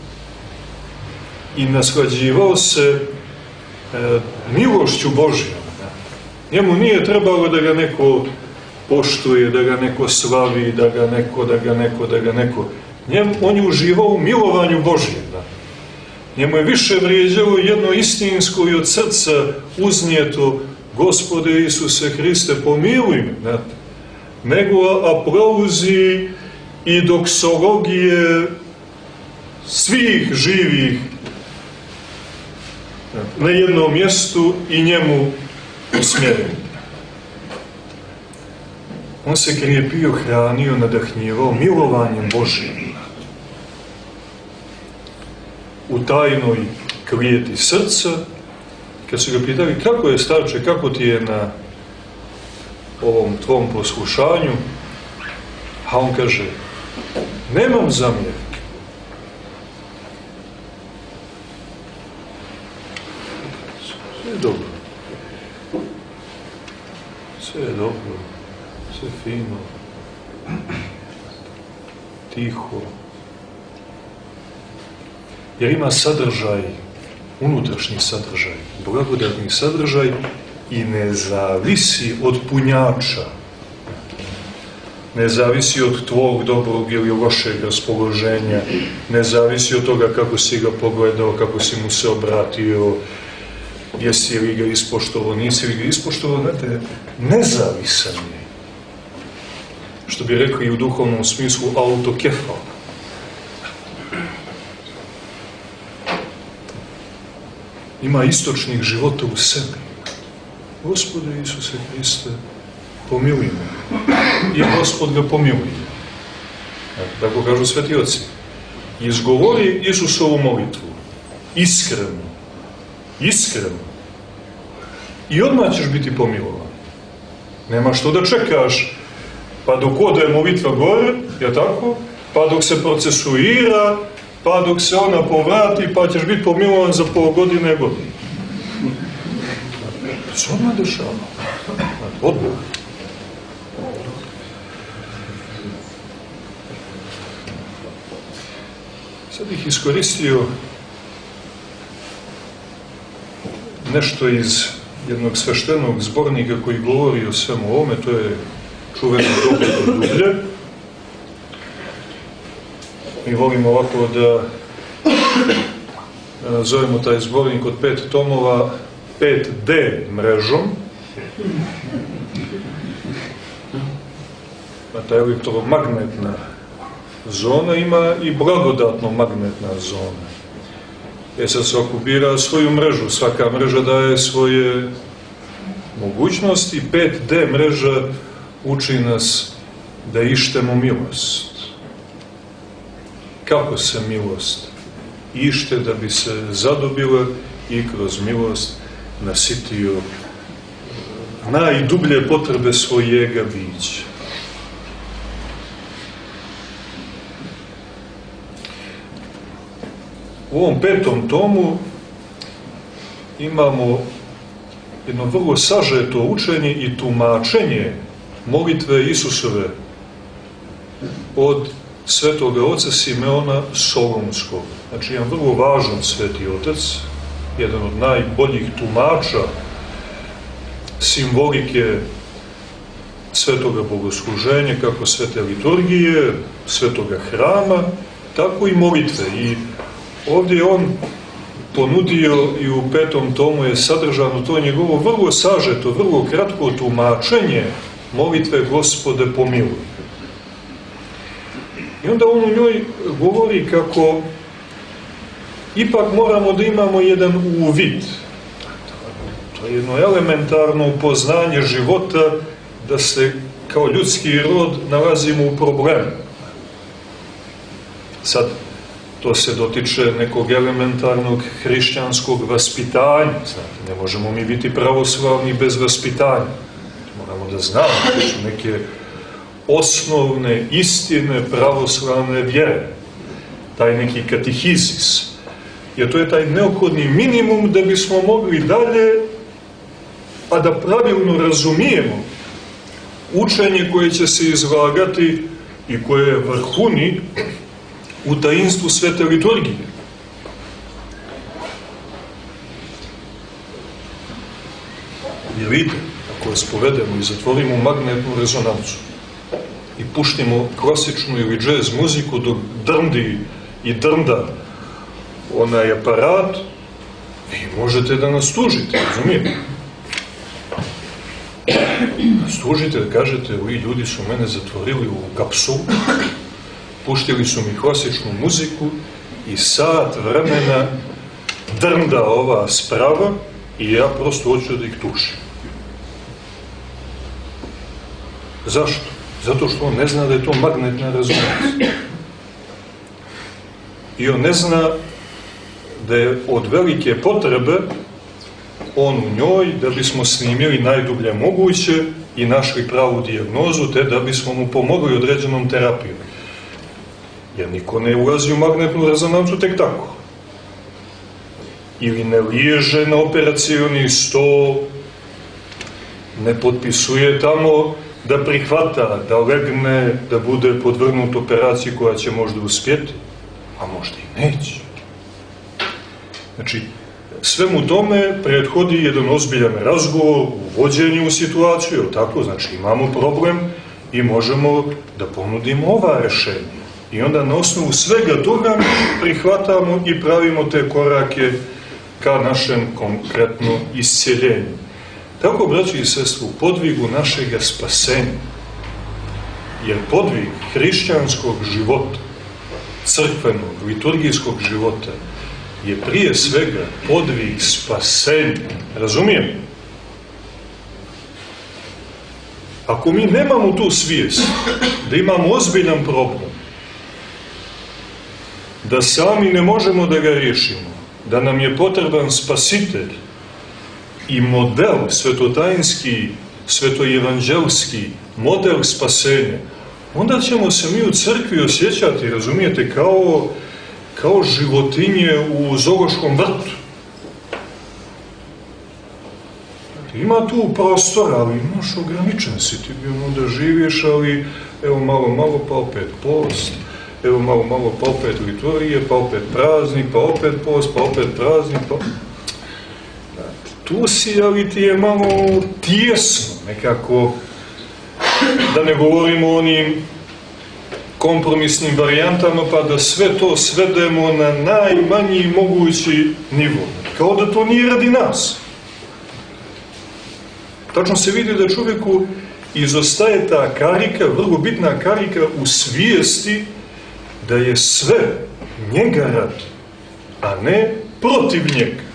i naslađivao se milošću Božjom. Njemu nije trebalo da ga neko poštuje, da ga neko slavi, da ga neko. On je uživao u milovanju Božjem. Njemu je više vrijeđalo jedno istinsko i od srca uznijeto Gospode Isuse Hriste, pomiluj me, nego aplauzi i doksologije svih živih na jednom mjestu i njemu usmjereni. On se krijepio, hranio, nadahnjivao milovanjem Božjim. U tajnoj klijeti srca, kad su ga pitali kako je, starče, kako ti je na ovom tvom poslušanju, a on kaže, nemam zamjerke. Sve je dobro. Sve je dobro. Sve fino. Tiho. Jer ima sadržaj, unutrašnji sadržaj, blagodatni sadržaj i ne zavisi od punjača, ne zavisi od tvog dobrog ili lošeg raspoloženja, ne zavisi od toga kako si ga pogledao, kako si mu se obratio, jesi li ga ispoštovao, nisi li ga ispoštovao, znate, nezavisan je. Što bi rekli u duhovnom smislu autokefal. Ima istočnih života u sebi. Gospode Isuse Hriste, pomiluj me. I Gospod ga pomiluje. Tako kažu sveti oci. Izgovori Isusovu molitvu. Iskreno. Iskreno. I odmah ćeš biti pomilovan. Nema što da čekaš, pa dok ode molitva gore, je tako? Pa dok se procesuira, pa dok se ona povrati, pa ćeš biti pomilovan za pol godine. To se odmah dešava. Odmah. Sad bih iskoristio nešto iz jednog sveštenog zbornika koji govori o svemu ovome, to je čuveno Dobro dublje. Mi volimo ovako da nazovemo taj zbornik od 5 tomova 5D mrežom. Ta elektromagnetna zona ima i blagodatno magnetna zona. Sad svako bira svoju mrežu, svaka mreža daje svoje mogućnosti. 5D mreža uči nas da ištemo milost. Kako se milost ište da bi se zadobila i kroz milost nasitio najdublje potrebe svojega bića. U ovom 5. tomu imamo jedno vrlo sažeto učenje i tumačenje molitve Isusove od svetoga oca Simeona Solunskog. Znači, jedan vrlo važan sveti otac, jedan od najboljih tumača simbolike svetoga bogosluženja, kako svete liturgije, svetoga hrama, tako i molitve. I ovdje je on ponudio i u 5. tomu je sadržano to njegovo vrlo sažeto, vrlo kratko tumačenje molitve Gospode pomiluj. I onda on u njoj govori kako ipak moramo da imamo jedan uvid. To je jedno elementarno upoznanje života da se kao ljudski rod nalazimo u problemu. Sad, to se dotiče nekog elementarnog hrišćanskog vaspitanja. Znate, ne možemo mi biti pravoslavni bez vaspitanja. Moramo da znamo da su neke osnovne istine pravoslavne vjere. Taj neki katehizis. Jer to je taj neophodni minimum da bismo mogli dalje, a da pravilno razumijemo učenje koje će se izlagati i koje je vrhuni u tajinstvu svete liturgije. Jer vidite, ako je spovedemo i zatvorimo magnetnu rezonancu i puštimo klasičnu ili džez muziku dok drndi i drnda onaj aparat, vi možete da nas tužite, razumijete? Nas tužite da kažete, ovi ljudi su mene zatvorili u kapsulu, puštili su mi klasičnu muziku i sat vremena drnda ova sprava i ja prosto hoću da ih tušim. Zašto? Zato što on ne zna da je to magnetna rezonanca. I on ne zna da je od velike potrebe on u njoj da bismo snimili najdublje moguće i našli pravu dijagnozu, te da bismo mu pomogli određenom terapijom. Jer niko ne ulazi u magnetnu rezonancu tek tako. Ili ne liježe na operacioni sto, ne potpisuje tamo da prihvata, da legne, da bude podvrgnut operaciji koja će možda uspjeti, a možda i neće. Znači, svemu tome prethodi jedan ozbiljan razgovor, uvođenje u situaciju, tako, znači imamo problem i možemo da ponudimo ova rešenja. I onda na osnovu svega toga prihvatamo i pravimo te korake ka našem konkretno isceljenju. Tako, braći i sestre, u podvigu našega spasenja, jer podvig hrišćanskog života, crkvenog, liturgijskog života, je prije svega podvig spasenja. Razumijem? Ako mi nemamo tu svijest da imamo ozbiljan problem, da sami ne možemo da ga riješimo, da nam je potreban spasitelj i model svetotajinski, svetoevanđelski model spasenja, onda ćemo se mi u crkvi osjećati, razumijete, kao životinje u zoološkom vrtu. Ima tu prostora, ali imaš ograničen si, ti bi ono da živiš, ali evo malo, pa opet post, evo malo, pa opet liturgije, pa opet praznik, pa opet post, pa opet praznik, pa... Tu si, ali ti je malo tijesno, nekako, da ne govorimo o onim kompromisnim varijantama, pa da sve to svedemo na najmanji mogući nivo. Kao da to nije radi nas. Tačno se vidi da čovjeku izostaje ta karika, vrlo bitna karika u svijesti da je sve njega radi, a ne protiv njega.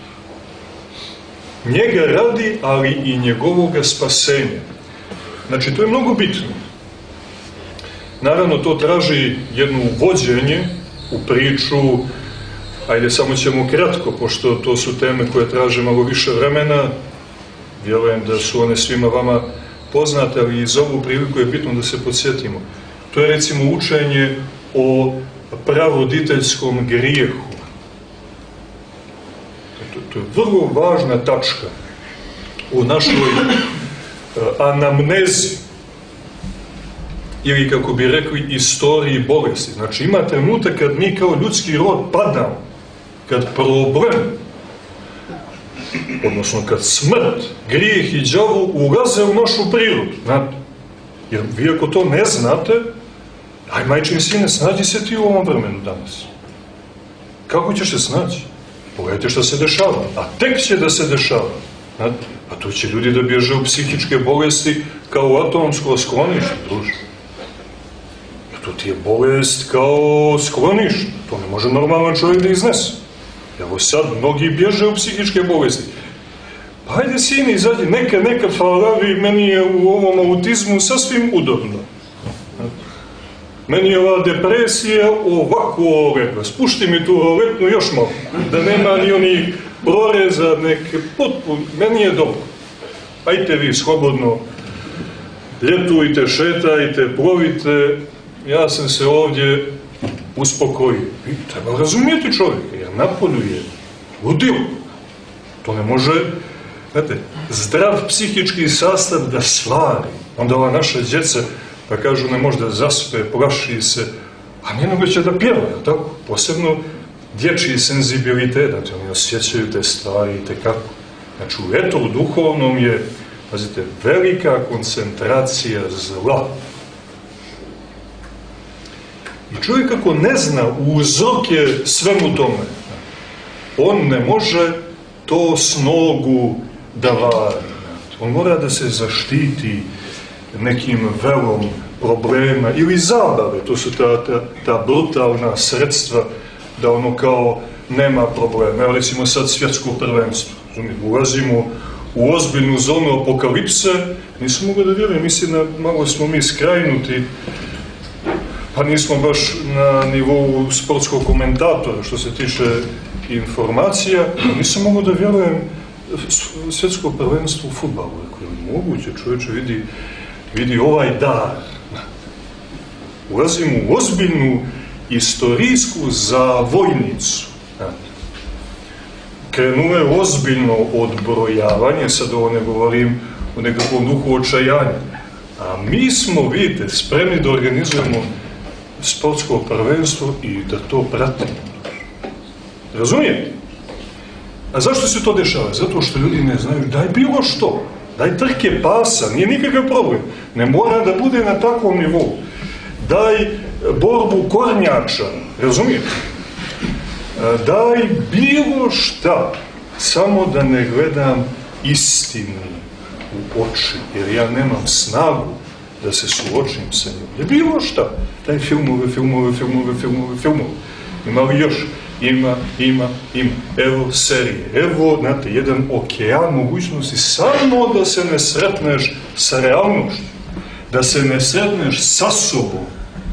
Njega radi, ali i njegovoga spasenja. Znači, to je mnogo bitno. Naravno, to traži jedno uvođenje u priču, ajde, samo ćemo kratko, pošto to su teme koje traže malo više vremena, vjerujem da su one svima vama poznate, ali i za ovu priliku je bitno da se podsjetimo. To je, recimo, učenje o pravoditeljskom grijehu. To je vrlo važna tačka u našoj anamnezi, ili, kako bi rekli, istoriji bolesti. Znači, ima trenutak kad mi kao ljudski rod padamo, kad problem, odnosno kad smrt, grijeh i đavo ulaze u našu prirodu. Znate? Jer vi ako to ne znate, aj, majčin sine, snađi se ti u ovom vremenu danas. Kako ćeš se snaći? Pogledajte što se dešava, a tek će da se dešava. Znate? A tu će ljudi da bježe u psihičke bolesti kao u atomsko sklonište, druže. To ti je bolest kao sklonište. To ne može normalan čovjek da iznese. Evo sad, mnogi bježe u psihičke bolesti. Pa ajde, sine, izađi, neka falavi, meni je u ovom autizmu sasvim udobno. Meni je ova depresija ovako rekla, spušti mi tu roletnu još malo, da nema ni onih proreza, neke potpuno, meni je dobro. Ajte vi slobodno, ljetujte, šetajte, plovite, ja sam se ovdje uspokojio. I treba razumijeti čovjeka, jer napolju je ludilo. To ne može, znate, zdrav psihički sastav da stvari. Onda ova naša djeca, pa kažu, ne može da zaspe, plaši se, a nije nego će da pjeva, tako? Posebno dječji senzibilitet, znači oni osjećaju te stvari i tekako. Znači, u etoru duhovnom je, pazite, velika koncentracija zla. I čovjek ako ne zna uzroke svemu tome, on ne može to snogu da vari. On mora da se zaštiti nekim velom problema ili zabave, to su ta brutalna sredstva da ono kao nema problema. Evo recimo sad svjetsko prvenstvo. Ulazimo u ozbiljnu zonu apokalipse, nisam mogao da vjerujem, mislim da malo smo mi skrajnuti, pa nismo baš na nivou sportskog komentatora što se tiče informacija, nisam mogao da vjerujem svjetsko prvenstvo u fudbalu. Moguće, čovječe vidi ovaj dar. Ulazimo u ozbiljnu istorijsku zavojnicu. Krenuo je ozbiljno odbrojavanje, sad ovo ne govorim o nekakvom duhu očajanja. A mi smo, vidite, spremni da organizujemo sportsko prvenstvo i da to pratimo. Razumijete? A zašto se to dešava? Zato što ljudi ne znaju, daj bilo što, daj trke pasa, nije nikakav problem. Ne mora da bude na takvom nivou. Daj borbu kornjača, razumijete? Daj bilo šta, samo da ne gledam istini u oči, jer ja nemam snagu da se suočim sa njom. Da bilo šta, daj filmove. Ima li još? Ima. Evo serije, evo, znate, jedan okean mogućnosti, samo da se ne sretneš sa realnošću, da se ne sretneš sa sobom.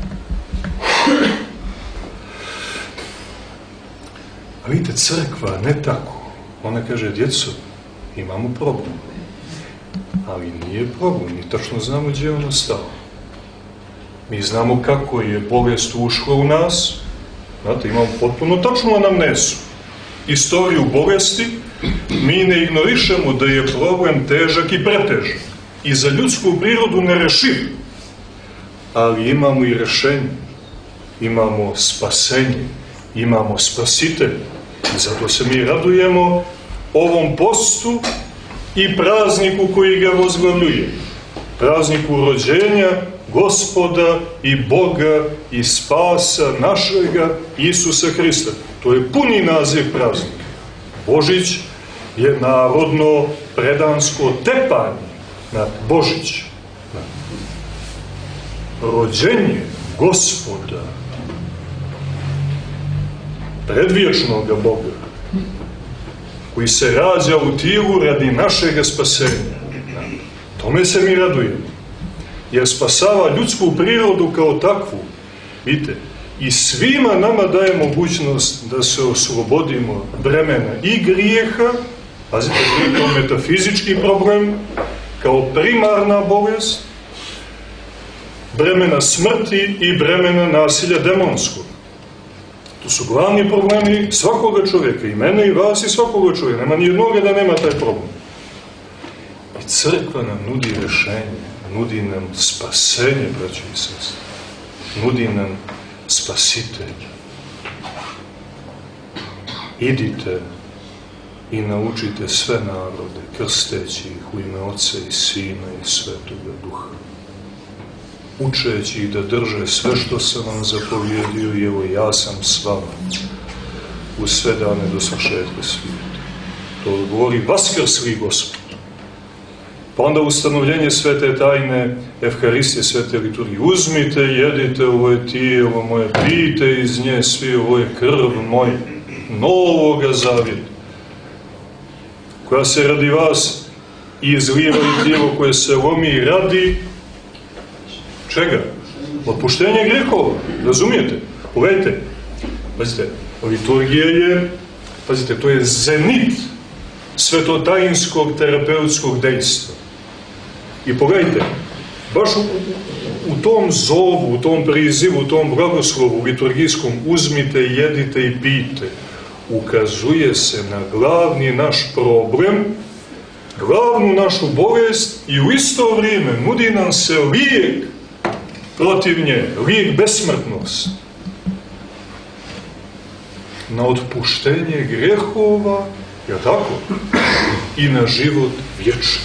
A vidite, crkva ne tako. Ona kaže, djeco, imamo problem. Ali nije problem, mi tačno znamo gdje je ono stalo. Mi znamo kako je bolest ušla u nas. Znate, imamo potpuno tačnu anamnezu. Istoriju bolesti, mi ne ignorišemo da je problem težak i pretežak. I za ljudsku prirodu nerešiv. Ali imamo i rešenje. Imamo spasenje. Imamo spasitelja. I zato se mi radujemo ovom postu i prazniku koji ga vozglavljuje. Prazniku rođenja Gospoda i Boga i spasa našega Isusa Hrista. To je puni naziv praznika. Božić je narodno predansko tepanje nad Božić. Rođenje Gospoda, predvječnoga Boga, koji se rađa u tijelu radi našega spasenja. Tome se mi radujemo. Jer spasava ljudsku prirodu kao takvu. Vidite, i svima nama daje mogućnost da se oslobodimo bremena i grijeha, pazite, grijeh kao metafizički problem, kao primarna bolest, bremena smrti i bremena nasilja demonskog. To su glavni problemi svakoga čovjeka, i mene, i vas, i svakoga čovjeka. Nema nijednoga da nema taj problem. I crkva nam nudi rješenje, nudi nam spasenje, braći i sestre. Nudi nam spasitelja. Idite i naučite sve narode, krsteći ih u ime Oca i Sina i Svetoga Duha. Učeći ih da drže sve što sam vam zapovjedio, i evo ja sam s vama u sve dane do svršetka svijeta. To govori vaskrsli Gospod. Pa onda ustanovljenje svete tajne Evharistije, svete liturgije. Uzmite, jedite, ovo je tijelo moje, pijte iz nje svi, ovo je krv moja, novoga zavjeta, koja se radi vas i izliva i tijelo koje se lomi radi čega? Otpuštenje grehova, razumijete? Pogledajte, pazite, liturgija je, pazite, to je zenit svetotajinskog terapeutskog dejstva. I pogledajte, baš u tom zovu, u tom prizivu, u tom blagoslovu liturgijskom, uzmite, jedite i pijte, ukazuje se na glavni naš problem, glavnu našu bolest, i u isto vrijeme nudi nam se lijek protiv nje, lijek besmrtnost, na otpuštenje grehova, je tako? I na život vječni.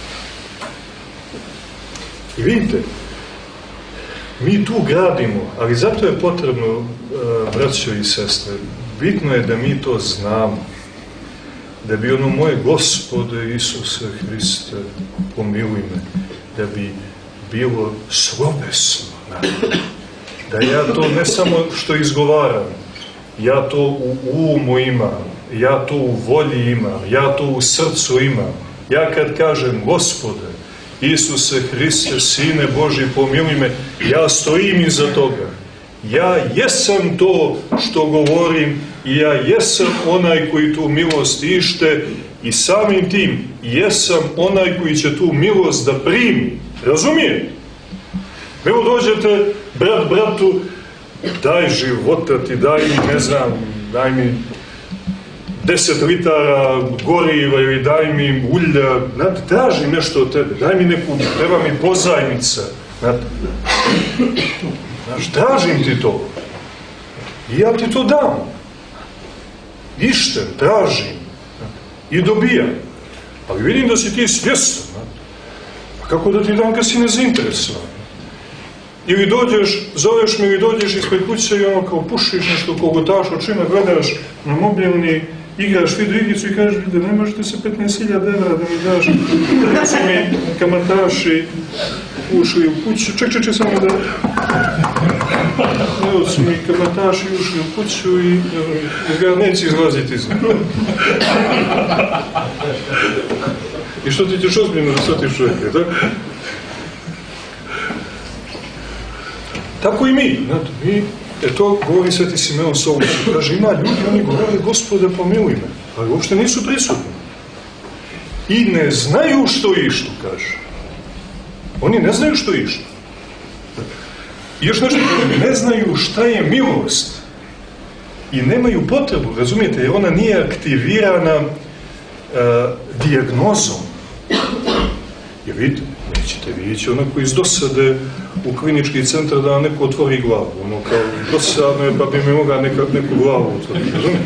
I vidite, mi tu gradimo, ali zato je potrebno, braćo i sestre, bitno je da mi to znamo, da bi ono moje Gospode Isuse Hriste, pomiluj me, da bi bilo slovesno, da ja to ne samo što izgovaram, ja to u umu imam, ja to u volji imam, ja to u srcu imam. Ja kad kažem Gospode Isuse Hriste, Sine Božji, pomiluj me, ja stojim iza toga. Ja jesam to što govorim i ja jesam onaj koji tu milost ište, i samim tim jesam onaj koji će tu milost da primi. Razumije? Evo dođete, brat bratu, daj života ti, daj mi, ne znam, daj mi 10 litara goriva ili daj mi ulja, znate, tražim nešto od tebe, daj mi neku, treba mi pozajmica, znate, tražim ti to i ja ti to dam, ištem, tražim. i dobijam. Ali vidim da si ti svjestan. A kako da ti dam kad si nezainteresovan? Ili dođeš, zoveš me ili dođeš ispred kuće i ono kao pušiš nešto, kogotaš očima, gledaš na mobilni, igraš video igricu i kažeš da ne možete se 15.000 evra da mi daš, da su mi kamataši ušli u kuću, ček, samo da... Evo su mi kamataši ušli u kuću i ga neće izlaziti iz njega. I što ti ćeš ozbiljno da shvatiš čovjeka, tako? Tako i mi, znate, to govori Sveti Simeon Soluć, kaže, ima ljudi, oni govore, Gospode, pomiluj me, ali uopšte nisu prisutni. I ne znaju što ištu, kaže. Oni ne znaju što ištu. I još nešto, ne znaju šta je milost. I nemaju potrebu, razumijete, jer ona nije aktivirana dijagnozom. Jer vidite, nećete vi ići onako iz dosade u klinički centar da vam neko otvori glavu. Ono kao dosadno je pa bi mi mogla neku glavu otvoriti, razumijete?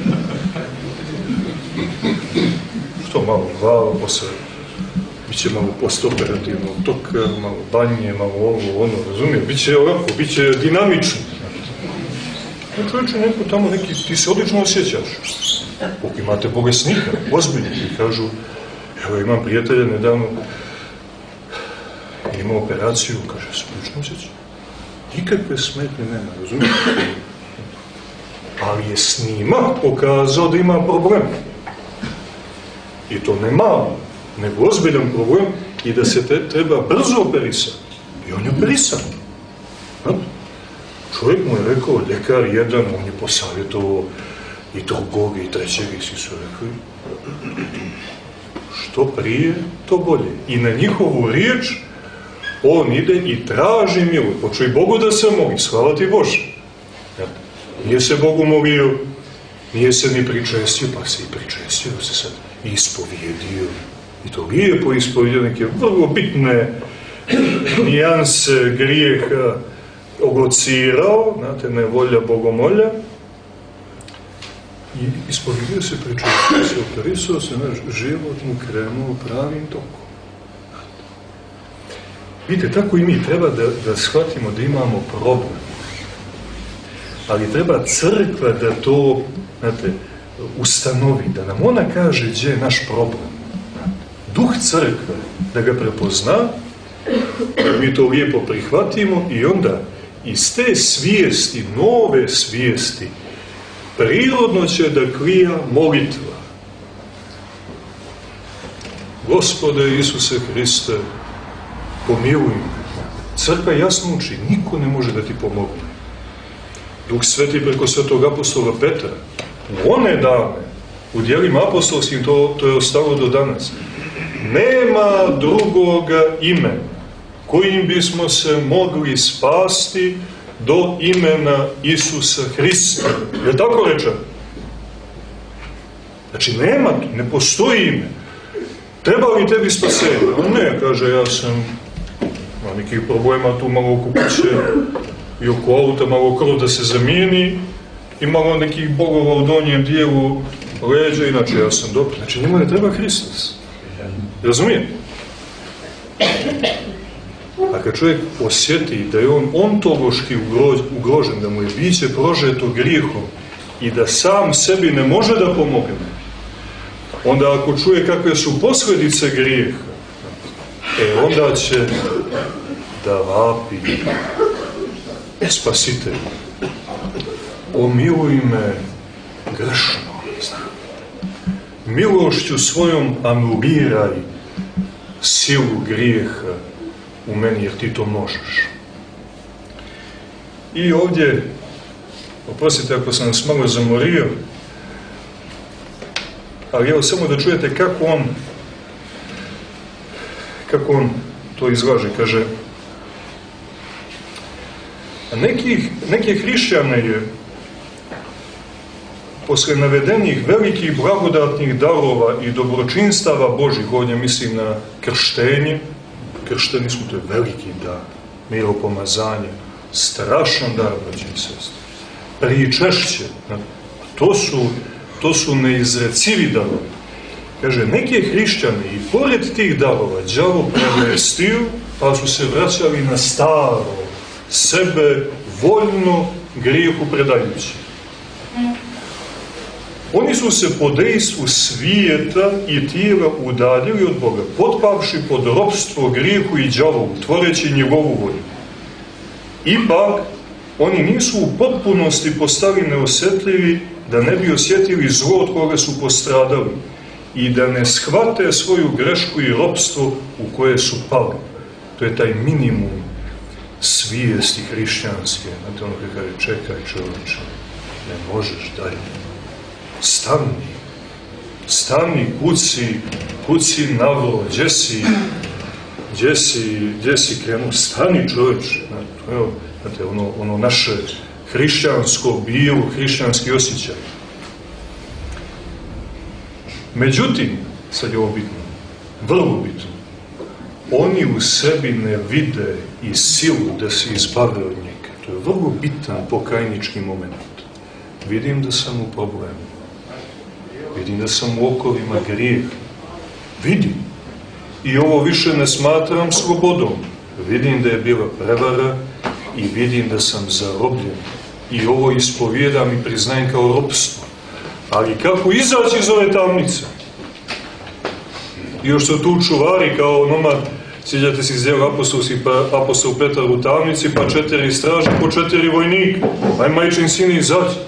Što malo glava, posle biće malo postoperativno toka, malo banje, malo ovo, ono, razumijete? Biće ovako, biće dinamično. No čovječe, neko tamo neki, ti se odlično osjećaš. Koliko imate bolesnika, ozbiljni, ti kažu, evo imam prijatelja nedavno, ima operaciju, kaže, se odlično osjeća. Nikakve smetnje nema, razumijete? Ali je snimak pokazao da ima problem. I to ne malo, nego ozbiljan problem i da se treba brzo operisati. I on je operisan. Čovjek mu je rekao, ljekar jedan, on je posavjetovao i drugog i trećeg i svi su rekli, što prije, to bolje. I na njihovu riječ on ide i traži milu. Počuj Bogu da se moli, slava ti Bože. Nije se Bogu molio, nije se ni pričestio, pa se i pričestio, se sad ispovjedio. I to lijepo ispovjedio, neke vrlo bitne nijanse grijeha ogocirao, znate, nevolja bogomolja, i ispovjedio se, pričestio se, operisao se, naš život mu krenuo pravim tokom. Vidite, tako i mi treba da shvatimo da imamo problem. Ali treba crkva da to, znate, ustanovi, da nam ona kaže gdje je naš problem. Duh crkve, da ga prepozna, da mi to lijepo prihvatimo i onda iz te svijesti, nove svijesti, prirodno će da klija molitva. Gospode Isuse Hriste, pomiluj me. Crkva jasno uči, niko ne može da ti pomogne. Duh Sveti preko svetog apostola Petra, u one dane, u djelima apostolskim, to je ostalo do danas, nema drugoga imena kojim bismo se mogli spasti do imena Isusa Hrista. Je tako rečeno? Znači, nema, ne postoji ime. Treba li tebi spasenje? On ne, kaže, ja sam, ima nekih problema tu malo oko kuće i oko auta, malo krv da se zamijeni i malo nekih bogova u donjem dijelu leđa, inače ja sam dobro. Znači, njemu ne treba Hristos. Razumijete? A kad čovjek osjeti da je on ontološki ugrožen, da mu je biće prožeto grijehom i da sam sebi ne može da pomogne, onda ako čuje kakve su posljedice grijeha, onda će da vapi Spasitelju. Pomiluj me grešno. Milošću svojom anuliraj silu grijeha u meni, jer ti to možeš. I ovdje, oprostite ako sam vas malo zamorio, ali evo samo da čujete kako on to izlaže. Kaže, neke hrišćane je posle navedenih velikih blagodatnih darova i dobročinstava Božih, ovdje mislim na krštenje, kršteni smo, to je veliki dar, miropomazanje, strašan dar, braći i sestre, pričešće, to su neizrecivi darovi. Kaže, neke hrišćane i pored tih darova đavo premestio, pa su se vraćali na staro, sebe voljno grijehu predajući. Oni su se po dejstvu svijeta i tijela udaljili od Boga, potpavši pod ropstvo grijehu i đavovu, tvoreći njegovu volju. Ipak, oni nisu u potpunosti postali neosjetljivi da ne bi osjetili zlo od koga su postradali i da ne shvate svoju grešku i ropstvo u koje su pali. To je taj minimum svijesti hrišćanske. Znate ono kada kaže, čekaj čovječe, ne možeš dalje. Stani, kuci navro, gdje si krenuo, stani čovječe. Znate, ono naše hrišćansko bilo, hrišćanski osjećaj. Međutim, sad je ovo bitno, vrlo bitno, oni u sebi ne vide i silu da se izbave od njega. To je vrlo bitan pokajnički moment. Vidim da sam u problemu. Vidim da sam u okovima grijeha. Vidim. I ovo više ne smatram slobodom. Vidim da je bila prevara i vidim da sam zarobljen. I ovo ispovijedam i priznajem kao ropstvo. Ali kako izaći iz ove tamnice? I još su tu čuvari kao onomad, sjećate se iz djela apostolskih, pa apostol Petar u tamnici, pa 4 straže, po 4 vojnika. Aj majčin sine izađi.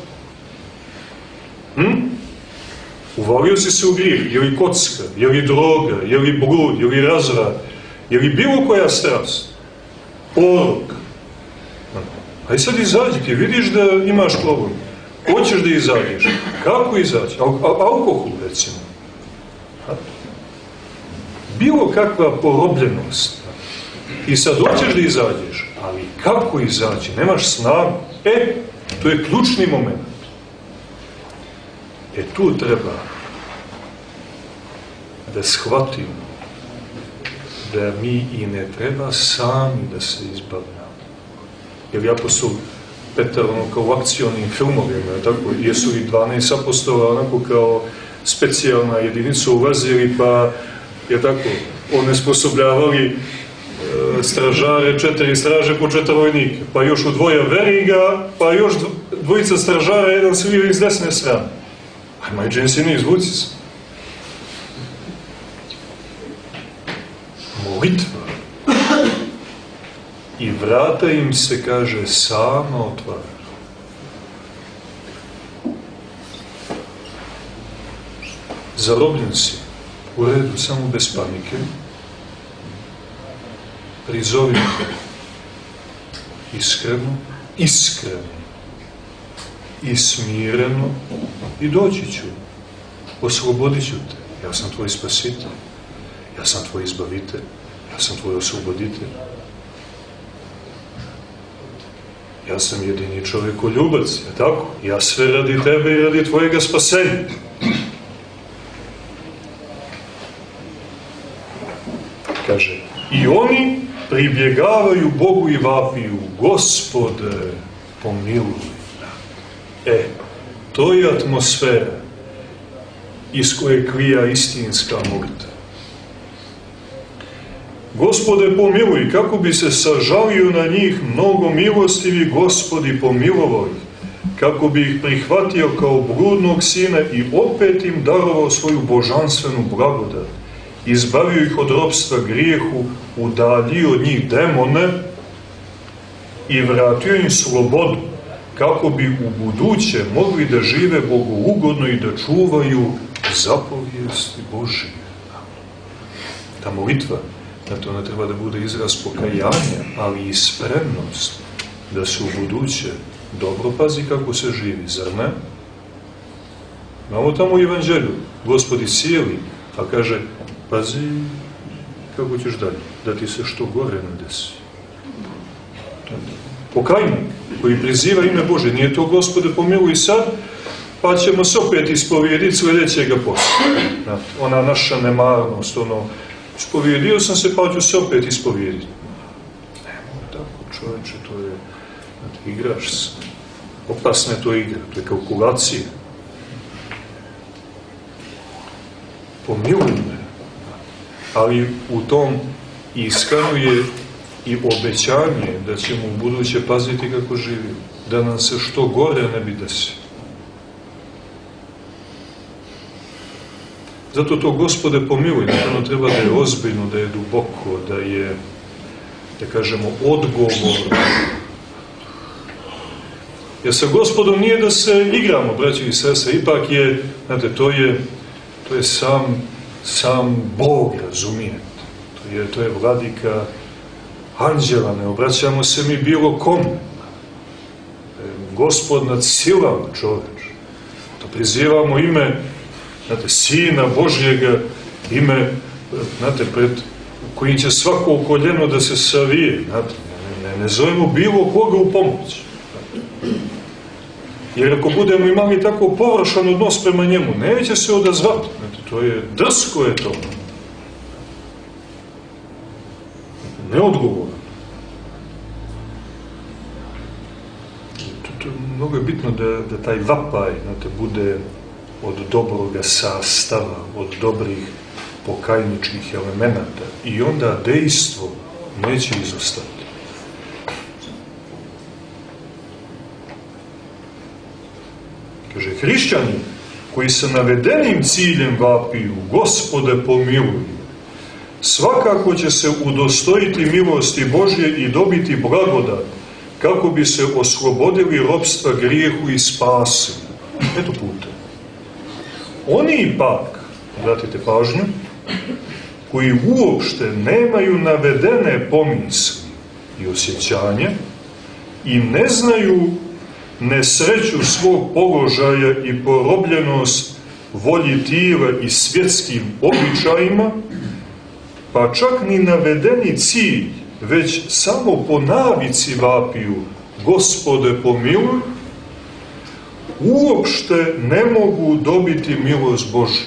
Uvalio si se u grijeh, je li kocka, je li droga, je li blud, je li razvrat, je li bilo koja strast, porok. Aj sad izađi, ti vidiš da imaš problem. Hoćeš da izađeš. Kako izaći? Alkohol, recimo. Bilo kakva porobljenost. I sad hoćeš da izađeš. Ali kako izaći? Nemaš snagu. To je ključni moment. Tu treba da shvatimo da mi i ne treba sami da se izbavljamo. Jer apostol Petar, kao u akcionim filmovima, tako, jesu i 12 apostola, onako kao specijalna jedinica ulazili, pa je tako, onesposobljavali stražare, 4 straže po 4 vojnike, pa još u 2 veriga, pa još 2 stražara, jedan svio iz desne strane. Ajmaj džensine, izvuci se. Molitva. I vrata im se, kaže, sama otvara. Zarobljen si, u redu, samo bez panike. Prizovi iskreno i smireno i doći ću, oslobodit ću te. Ja sam tvoj spasitelj, ja sam tvoj izbavitelj, ja sam tvoj osloboditelj. Ja sam jedini čovjekoljubac, je tako? Ja sve radi tebe i radi tvojega spasenja. Kaže, i oni pribjegavaju Bogu i vapiju, Gospode, pomiluj. To je atmosfera iz koje klija istinska molitva. Gospode, pomiluj, kako bi se sažalio na njih mnogo milostivi Gospodi pomilovao ih, kako bi ih prihvatio kao bludnog sina i opet im darovao svoju božanstvenu blagodat, izbavio ih od ropstva grijehu, udaljio od njih demone i vratio im slobodu, kako bi u buduće mogli da žive bogougodno i da čuvaju zapovijesti Božije. Ta molitva, zato ona treba da bude izraz pokajanja, ali i spremnost da se u buduće dobro pazi kako se živi, zar ne? Imamo tamo u Evanđelju, Gospodi sjeli, a kaže, pazi kako ćeš dalje, da ti se što gore ne desi. Pokajnik koji priziva ime Bože, nije to Gospode pomiluj sad, pa ćemo se opet ispovijediti sljedećega posla. Ona naša nemarnost, ispovijedio sam se, pa ću se opet ispovijediti. Nemo tako, čovječe, to je, igraš se. Opasna je to igra, to je kalkulacija. pomiluj me. Ali u tom iskanuje i obećanje da ćemo u buduće paziti kako živimo, da nam se što gore ne bi desilo. Zato to, Gospode, pomiluj, ono treba da je ozbiljno, da je duboko, da je, da kažemo, odgovorno. Jer sa Gospodom nije da se igramo, braći i sestre, ipak je, znate, to je sam Bog, razumijete. To je vladika anđela, ne obraćamo se mi bilo kome. Gospod nad silama, čoveč. To prizivamo ime, znate, Sina Božjega, ime, znate, pred kojim će svako koljeno da se savije, znate, ne zovemo bilo koga u pomoć. Jer ako budemo imali tako površan odnos prema njemu, neće se odazvati. Znate, to je, drsko je to. Neodgovorno. Mnogo je bitno da taj vapaj, znate, bude od dobroga sastava, od dobrih pokajničkih elemenata i onda dejstvo neće izostati. Kaže, hrišćani koji sa navedenim ciljem vapiju, Gospode pomiluj, svakako će se udostojiti milosti Božje i dobiti blagodat, kako bi se oslobodili ropstva grijehu i spasili. Eto puta. Oni pak, obratite pažnju, koji uopšte nemaju navedene pomisli i osjećanja i ne znaju nesreću svog položaja i porobljenost volji tijela i svjetskim običajima, pa čak ni navedeni cilj, već samo po navici vapiju, Gospode pomiluj, uopšte ne mogu dobiti milost Božju.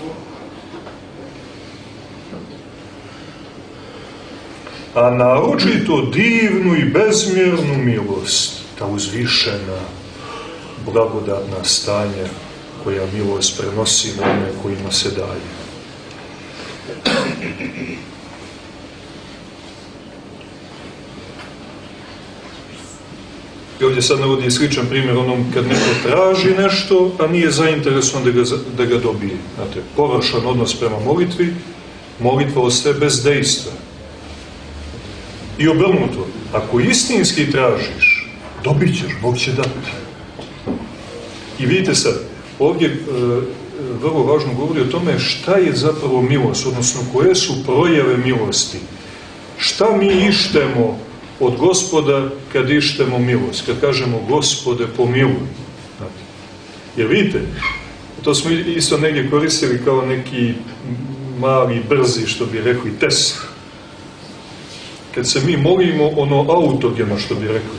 A naročito divnu i bezmjernu milost, ta uzvišena, blagodatna stanja koja milost prenosi na one kojima se daje. I ovdje sad navodi sličan primjer onom kad neko traži nešto, a nije zainteresovan da ga dobije. Znate, površan odnos prema molitvi, molitva ostaje bez dejstva. I obrnuto, ako istinski tražiš, dobit ćeš, Bog će dati. I vidite sad, ovdje vrlo važno govori o tome šta je zapravo milost, odnosno koje su projave milosti. Šta mi ištemo od Gospoda kad ištemo milost, kad kažemo Gospode pomiluj. Jer vidite, to smo isto negdje koristili kao neki mali, brzi, što bi rekli, test. Kad se mi molimo ono autogeno, što bi rekli.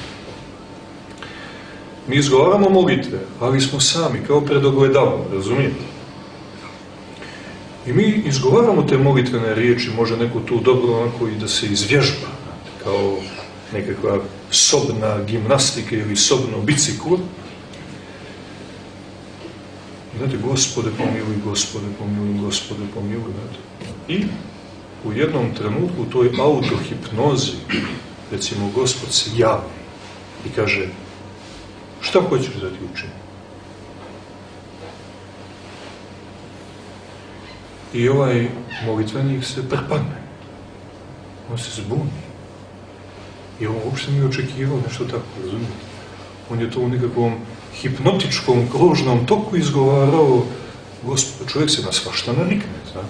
Mi izgovaramo molitve, ali smo sami, kao pred ogledalom, razumijete? I mi izgovaramo te molitvene riječi, može neko tu dobro onako i da se izvježba, kao nekakva sobna gimnastika ili sobno biciklo. Znate, Gospode pomiluj, Gospode pomiluj, Gospode pomiluj. I u jednom trenutku u toj autohipnozi, recimo, Gospod se javi i kaže, šta hoćeš da ti učinim? I ovaj molitvenik se prepadne. On se zbuni. I on uopšte nije očekivao nešto tako, razumijete? On je to u nekakvom hipnotičkom, kružnom toku izgovarao, Gospod, čovjek se na svašta navikne, znam.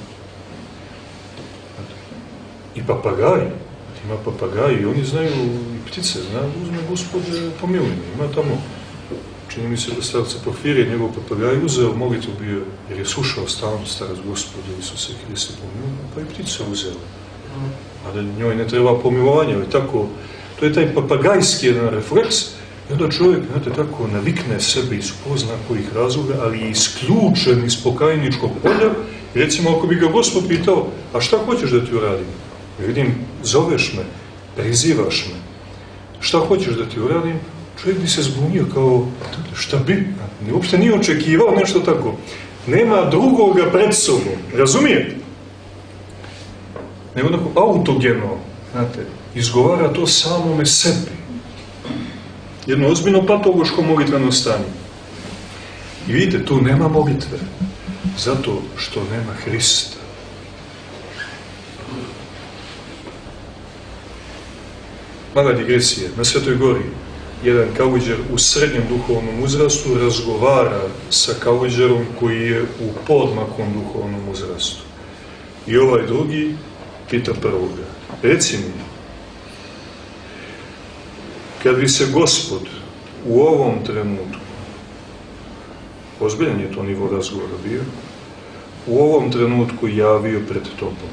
I papagaji, ima papagaji, i oni znaju, i ptice, znaju, uzme Gospode pomiluj me, ima tamo, čini mi se da starca Porfirije, njegov papagaj uzeo, molitvu bio, jer je slušao stalno starac Gospode Isuse Hriste pomiluj, pa i ptica uzela. A da njoj ne treba pomilovanje, ali tako, to je taj papagajski jedan refleks, i onda čovjek, znate, tako navikne sebe iz ko zna kojih razloga, ali je isključen iz pokajničkog polja, i recimo, ako bi ga Gospod pitao, a šta hoćeš da ti uradim? Ja vidim, zoveš me, prizivaš me, šta hoćeš da ti uradim? Čovjek bi se zbunio kao, šta bi? Uopšte nije očekivao nešto tako. Nema drugoga pred sobom, razumijete? Nego onako autogeno, znate, izgovara to samome sebi. Jedno ozbiljno patološko molitveno stanje. I vidite, tu nema molitve, zato što nema Hrista. Mala digresija, na Svetoj gori jedan kauđer u srednjem duhovnom uzrastu razgovara sa kauđerom koji je u podmaklom duhovnom uzrastu. I ovaj drugi pita prvoga, reci mi, kad bi se Gospod u ovom trenutku, ozbiljan je to nivo razgovora bio, u ovom trenutku javio pred tobom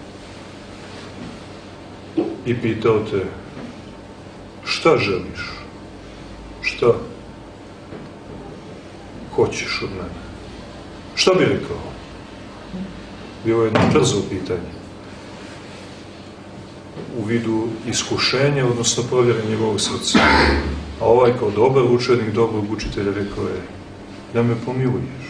i pitao te, šta želiš? Šta hoćeš od mene? Šta bi rekao? Bilo je jedno brzo pitanje. U vidu iskušenja, odnosno provjere njegovog srca. A ovaj kao dobar učenik, dobrog učitelja rekao je, da me pomiluješ.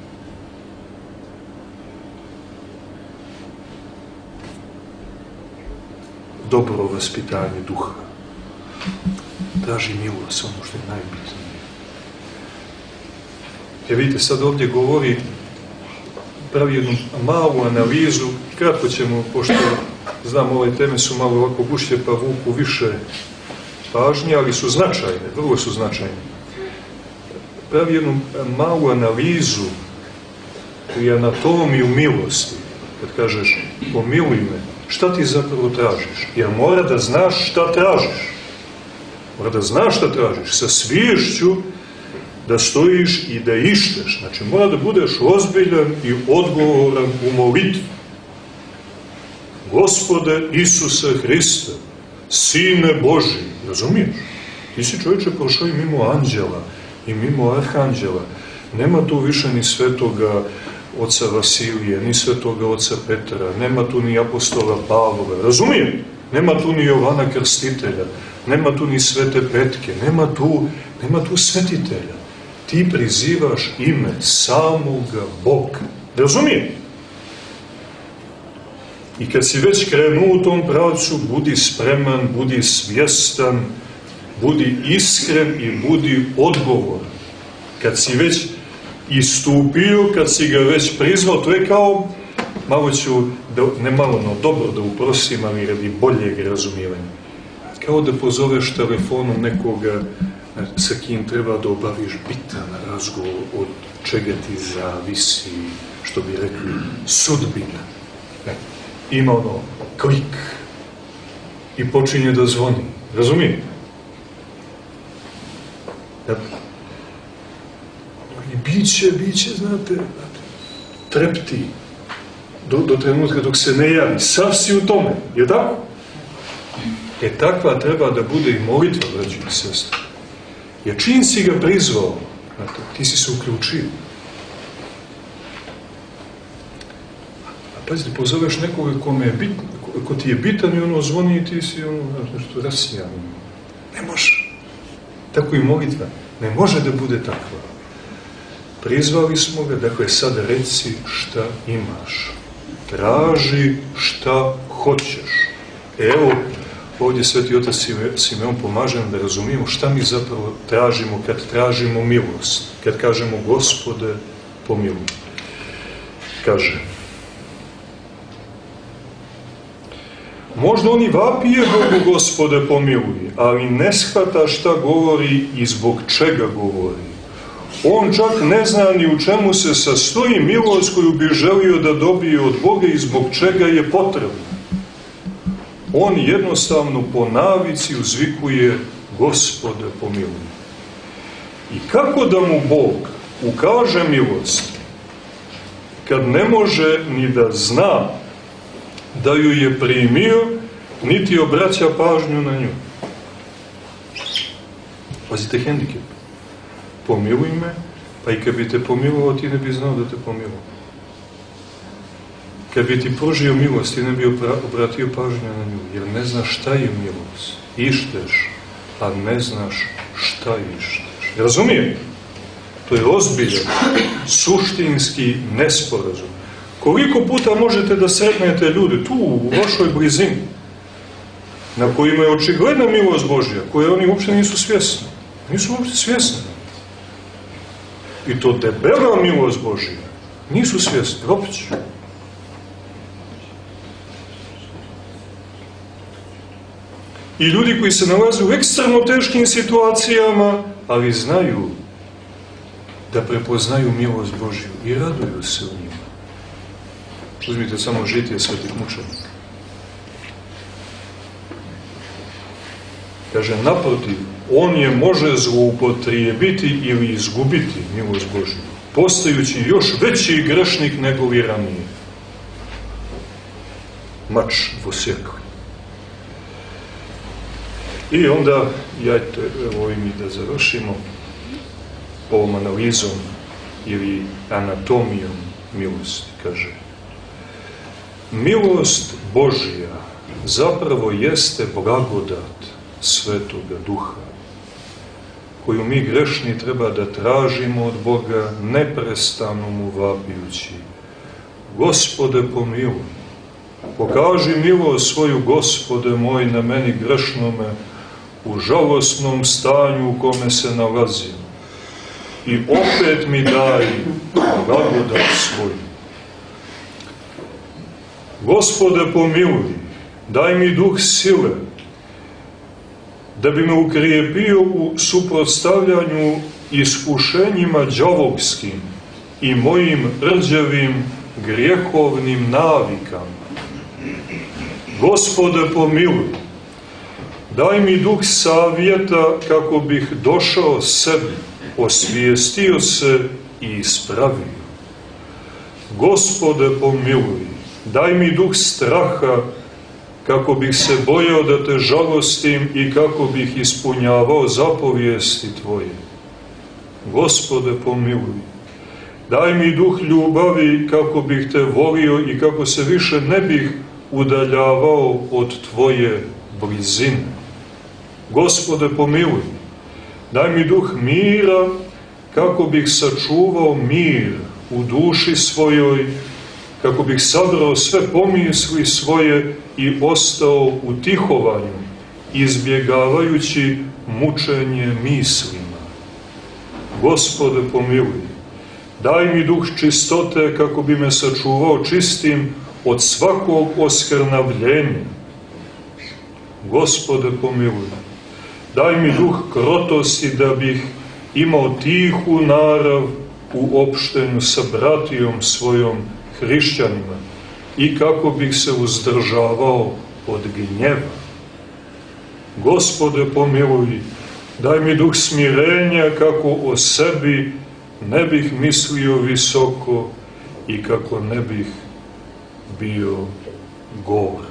Dobro vaspitanje duha. Traži milost, ono što je najbitnije. Jer vidite, sad ovdje govori, pravi jednu malu analizu, kratko ćemo, pošto znam, ove teme su malo ovako gušće, pa vuku više pažnje, ali su značajne, vrlo su značajne. Pravi jednu malu analizu i anatomiju milosti, kad kažeš, pomiluj me, šta ti zapravo tražiš? Jer mora da znaš šta tražiš. Mora da znaš šta tražiš, sa sviješću da stojiš i da išteš. Znači, mora da budeš ozbiljan i odgovoran u molitvi. Gospode Isuse Hriste, Sine Božji, razumiješ? Ti si, čovječe, prošao i mimo anđela i mimo arhanđela. Nema tu više ni svetoga oca Vasilije, ni svetoga oca Petra, nema tu ni apostola Pavla, razumijem? Nema tu ni Jovana Krstitelja, nema tu ni svete Petke, nema tu svetitelja. Ti prizivaš ime samoga Boga. Razumijem? I kad si već krenuo u tom pravcu, budi spreman, budi svjestan, budi iskren i budi odgovoran. Kad si već istupio, kad si ga već prizvao, to je kao, malo ću, ne malo, no dobro da uprosim, ali radi boljeg razumijevanja. Kao da pozoveš telefonom nekoga sa kim treba da obaviš bitan razgovor, od čega ti zavisi, što bi rekli, sudbina. Ima ono klik i počinje da zvoni. Razumijem? I biće, znate, trepti do trenutka dok se ne javi. Sav si u tome, je tako? Takva treba da bude i molitva, braći i sestre. Jer čim si ga prizvao, znate, ti si se uključio. A pazite, pozoveš nekoga ko ti je bitan i ono zvoni i ti si ono, nešto rasmijan. Ne može. Tako i molitva. Ne može da bude takva. Prizvali smo ga, dakle, sad reci šta imaš. Traži šta hoćeš. Evo, ovdje Sveti Otac Simeon pomaže nam da razumijemo šta mi zapravo tražimo kad tražimo milost. Kad kažemo, Gospode, pomiluj. Kaže, možda oni vapije Bogu, Gospode, pomiluj, ali ne shvata šta govori i zbog čega govori. On čak ne zna ni u čemu se sastoji milost koju bi želio da dobije od Boga i zbog čega je potrebna. On jednostavno po navici uzvikuje, Gospode, pomiluj. I kako da mu Bog ukaže milost kad ne može ni da zna da ju je primio, niti obraća pažnju na nju? Pazite hendikep. Pomiluj me, pa i kad bi te pomilovao, ti ne bi znao da te pomilovao. Kad bi ti pružio milost, ti ne bi obratio pažnju na nju, jer ne znaš šta je milost. Išteš, a ne znaš šta išteš. Razumijem? To je ozbiljan, suštinski nesporazum. Koliko puta možete da sretnete ljude tu u vašoj blizini, na kojima je očigledna milost Božja, koje oni uopšte nisu svjesni. Nisu uopšte svjesni. I to debela milost Božja. Nisu svjesni. Opet ću. I ljudi koji se nalaze u ekstremno teškim situacijama, ali znaju da prepoznaju milost Božju i raduju se u njima. Uzmite samo žitije svetih mučenika. Kaže, naprotiv, on je može zloupotrijebiti ili izgubiti milost Božju, postajući još veći grešnik nego li ranije. Mač dvosjekli. I onda, jajte, evo i mi da završimo ovom analizom ili anatomijom milosti, kaže. Milost Božja zapravo jeste blagodat Svetoga Duha, koju mi grešni treba da tražimo od Boga, neprestano mu vapijući. Gospode, pomiluj, pokaži milost svoju, Gospode moj, na meni grešnome, u žalostnom stanju u kome se nalazim, i opet mi daj blagodat svoju. Gospode, pomiluj, daj mi duh sile, da bi me ukrijepio u suprotstavljanju iskušenjima đavolskim i mojim rđavim grijehovnim navikama. Gospode, pomiluj, daj mi duh savjeta kako bih došao sebi, osvijestio se i ispravio. Gospode, pomiluj, daj mi duh straha kako bih se bojao da te žalostim i kako bih ispunjavao zapovijesti tvoje. Gospode, pomiluj, daj mi duh ljubavi kako bih te volio i kako se više ne bih udaljavao od tvoje blizine. Gospode, pomiluj, daj mi duh mira kako bih sačuvao mir u duši svojoj, kako bih sabrao sve pomisli svoje i ostao u tihovanju, izbjegavajući mučenje mislima. Gospode, pomiluj, daj mi duh čistote kako bi me sačuvao čistim od svakog oskrnavljenja. Gospode, pomiluj, daj mi duh krotosti da bih imao tihu narav u opštenju sa bratijom svojom hrišćanima i kako bih se uzdržavao od gnjeva. Gospode, pomiluj, daj mi duh smirenja kako o sebi ne bih mislio visoko i kako ne bih bio gord.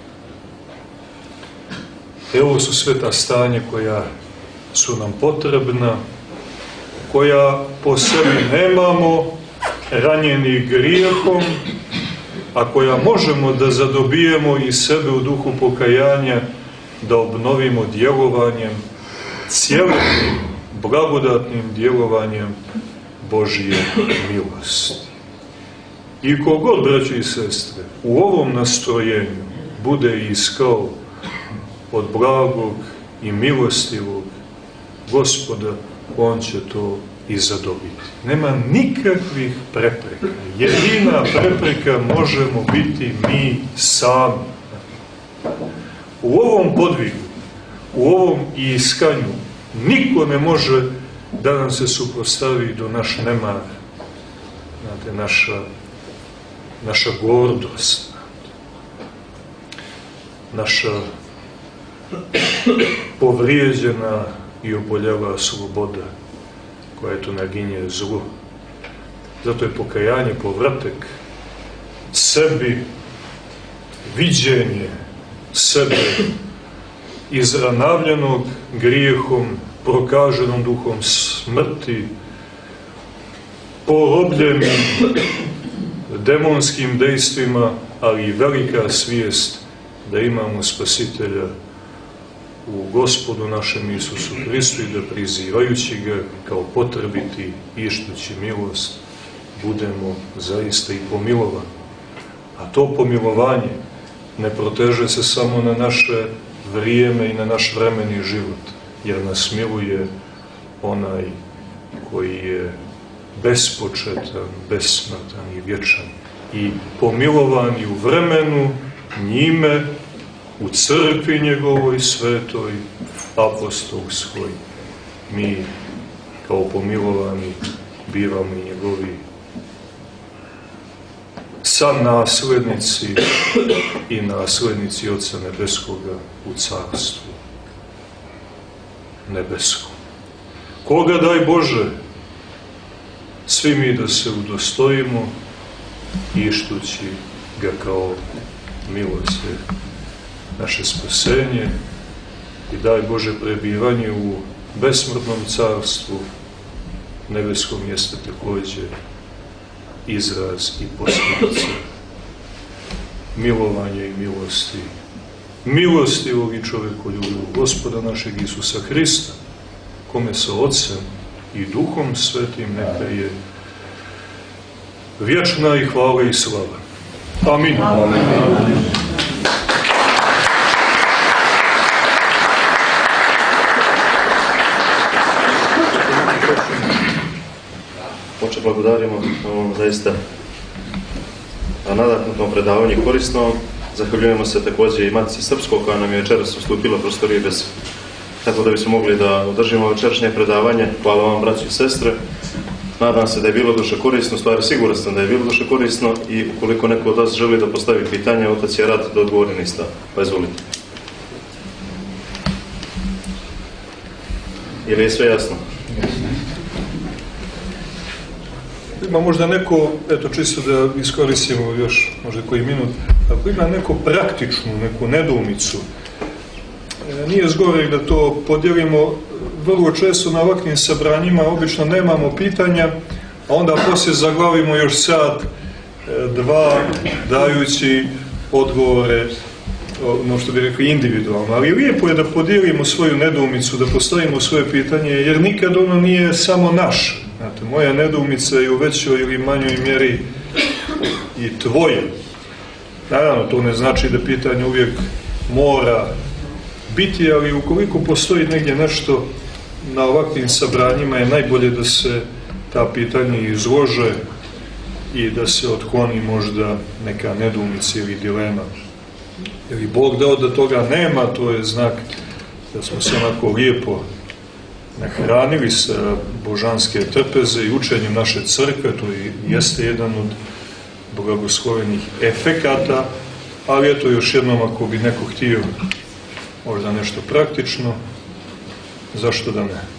Evo su sve ta stanja koja su nam potrebna, koja po sebi nemamo, ranjeni grijehom, a koja možemo da zadobijemo i sebe u duhu pokajanja, da obnovimo djelovanjem, cijelotnim, blagodatnim djelovanjem Božije milosti. I kogod, braćo i sestre, u ovom nastrojenju bude iskao od blagog i milostivog Gospoda, on će to i zadobiti. Nema nikakvih prepreka. Jedina prepreka možemo biti mi sami. U ovom podvigu, u ovom iskanju, niko ne može da nam se suprotstavi do naš nemar, znate, naša gordost, naša povrijeđena i oboljela sloboda koja eto naginje zlu. Zato je pokajanje povratak sebi, viđenje sebe izranavljenog grijehom, prokaženom duhom smrti, porobljenim demonskim dejstvima, ali i velika svijest da imamo Spasitelja u Gospodu našem Isusu Hristu i da prizivajući ga kao potrebiti, ištući milost, budemo zaista i pomilovani. A to pomilovanje ne proteže se samo na naše vrijeme i na naš vremeni život, jer nas miluje onaj koji je bespočetan, besmrtan i vječan. I pomilovan i u vremenu, njime, u crkvi njegovoj svetoj, apostolskoj, mi kao pomilovani bivamo i njegovi naslednici i naslednici Oca Nebeskoga u carstvu nebeskom. Koga daj Bože, svi mi da se udostojimo ištući ga kao milost, naše spasenje i daj Bože prebivanje u besmrtnom carstvu nebeskom jeste također izraz i posljedica milovanja i milosti, milostivog i čovekoljubivog Gospoda našeg Isusa Hrista, kome sa Otcem i Duhom Svetim neka je vječna i hvala i slava. Amin. Amin. Oče, blagodarimo na ovom zaista nadahnutom predavanju korisno. Zahvaljujemo se također i Matici Srpskoj koja nam je večeras ustupila prostorije bez, tako da bismo mogli da održimo večerašnje predavanje. Hvala vam, braći i sestre. Nadam se da je bilo duše korisno, stvari siguran sam da je bilo duše korisno i ukoliko neko od vas želi da postavi pitanje, otac je rad da odgovori na ista. Pa izvolite. Ili je sve jasno? Ima možda neko, eto čisto da iskoristimo još možda koji minut, ako ima neko praktičnu, neku nedoumicu, nije zgorek da to podijelimo. Vrlo često na ovakvim sabranjima obično nemamo pitanja, a onda poslije zaglavimo još sat, dva, dajući odgovore, ono što bi rekli individualno. Ali lijepo je da podijelimo svoju nedoumicu, da postavimo svoje pitanje, jer nikad ono nije samo naše. Znate, moja nedoumica je u većoj ili manjoj mjeri i tvoje. Naravno, to ne znači da pitanje uvijek mora biti, ali ukoliko postoji negdje nešto na ovakvim sabranjima je najbolje da se ta pitanja izlože i da se otkloni možda neka nedoumica ili dilema. Jer i Bog dao da toga nema, to je znak da smo se onako lijepo nahranili sa božanske trpeze i učenjem naše crkve, to jeste jedan od blagoslovenih efekata, ali eto još jednom ako bi neko htio možda nešto praktično, zašto da ne?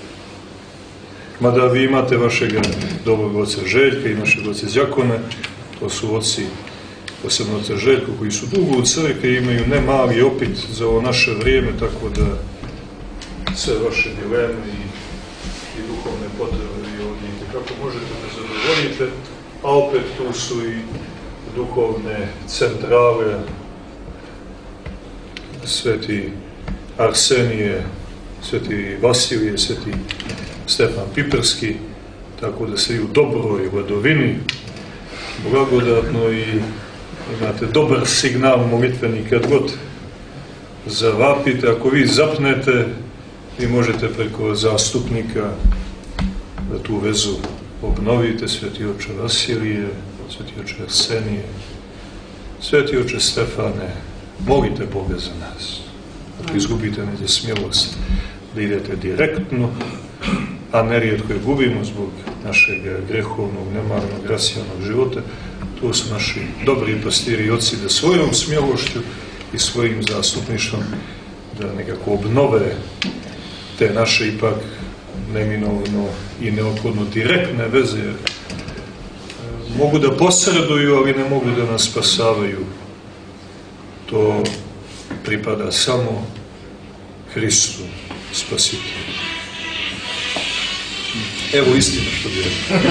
Mada vi imate vašeg dobrog oca Željka i našeg oca Đakone, to su oci, posebno oca Željka, koji su dugo u crkvi i imaju ne mali opit za ovo naše vrijeme, tako da sve vaše dileme i duhovne potrebe vi ovdje kako možete da zadovoljite, a opet tu su i duhovne centrale, sveti Arsenije, sveti Vasilije, sveti Stefan Piperski, tako da se i u dobroj vladovini blagodatno i imate dobar signal molitveni kad god zavapite. Ako vi zapnete, vi možete preko zastupnika da tu vezu obnovite. Sveti oče Vasilije, sveti oče Arsenije, sveti oče Stefane, molite Boga za nas. Ako izgubite negdje smjelost da idete direktno, a nerijetko je gubimo zbog našeg grehovnog, nemarnog, rasijalnog života, to su naši dobri pastiri i oci da svojom smjelošću i svojim zastupništvom da nekako obnove te naše ipak neminovno i neophodno direktne veze. Mogu da posreduju, ali ne mogu da nas spasavaju. To pripada samo Hristu, Spasitelju. Evo istina što bi rekao.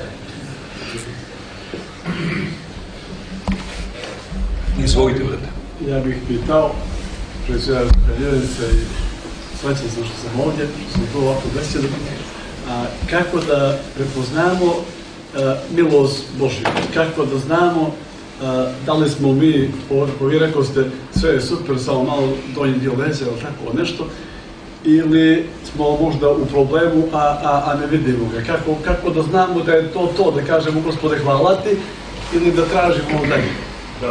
Izvolite, brate. Ja bih pitao, predsjedateljice i srećan sam što sam ovdje, što sam to ovako besedu, kako da prepoznamo milost Božju, kako da znamo da li smo mi, vi rekao ste, sve je super, samo malo donji dio leze ili tako nešto, ili smo možda u problemu, a ne vidimo ga. Kako da znamo da je to, da kažemo Gospode hvala ti, ili da tražimo dalje? Da.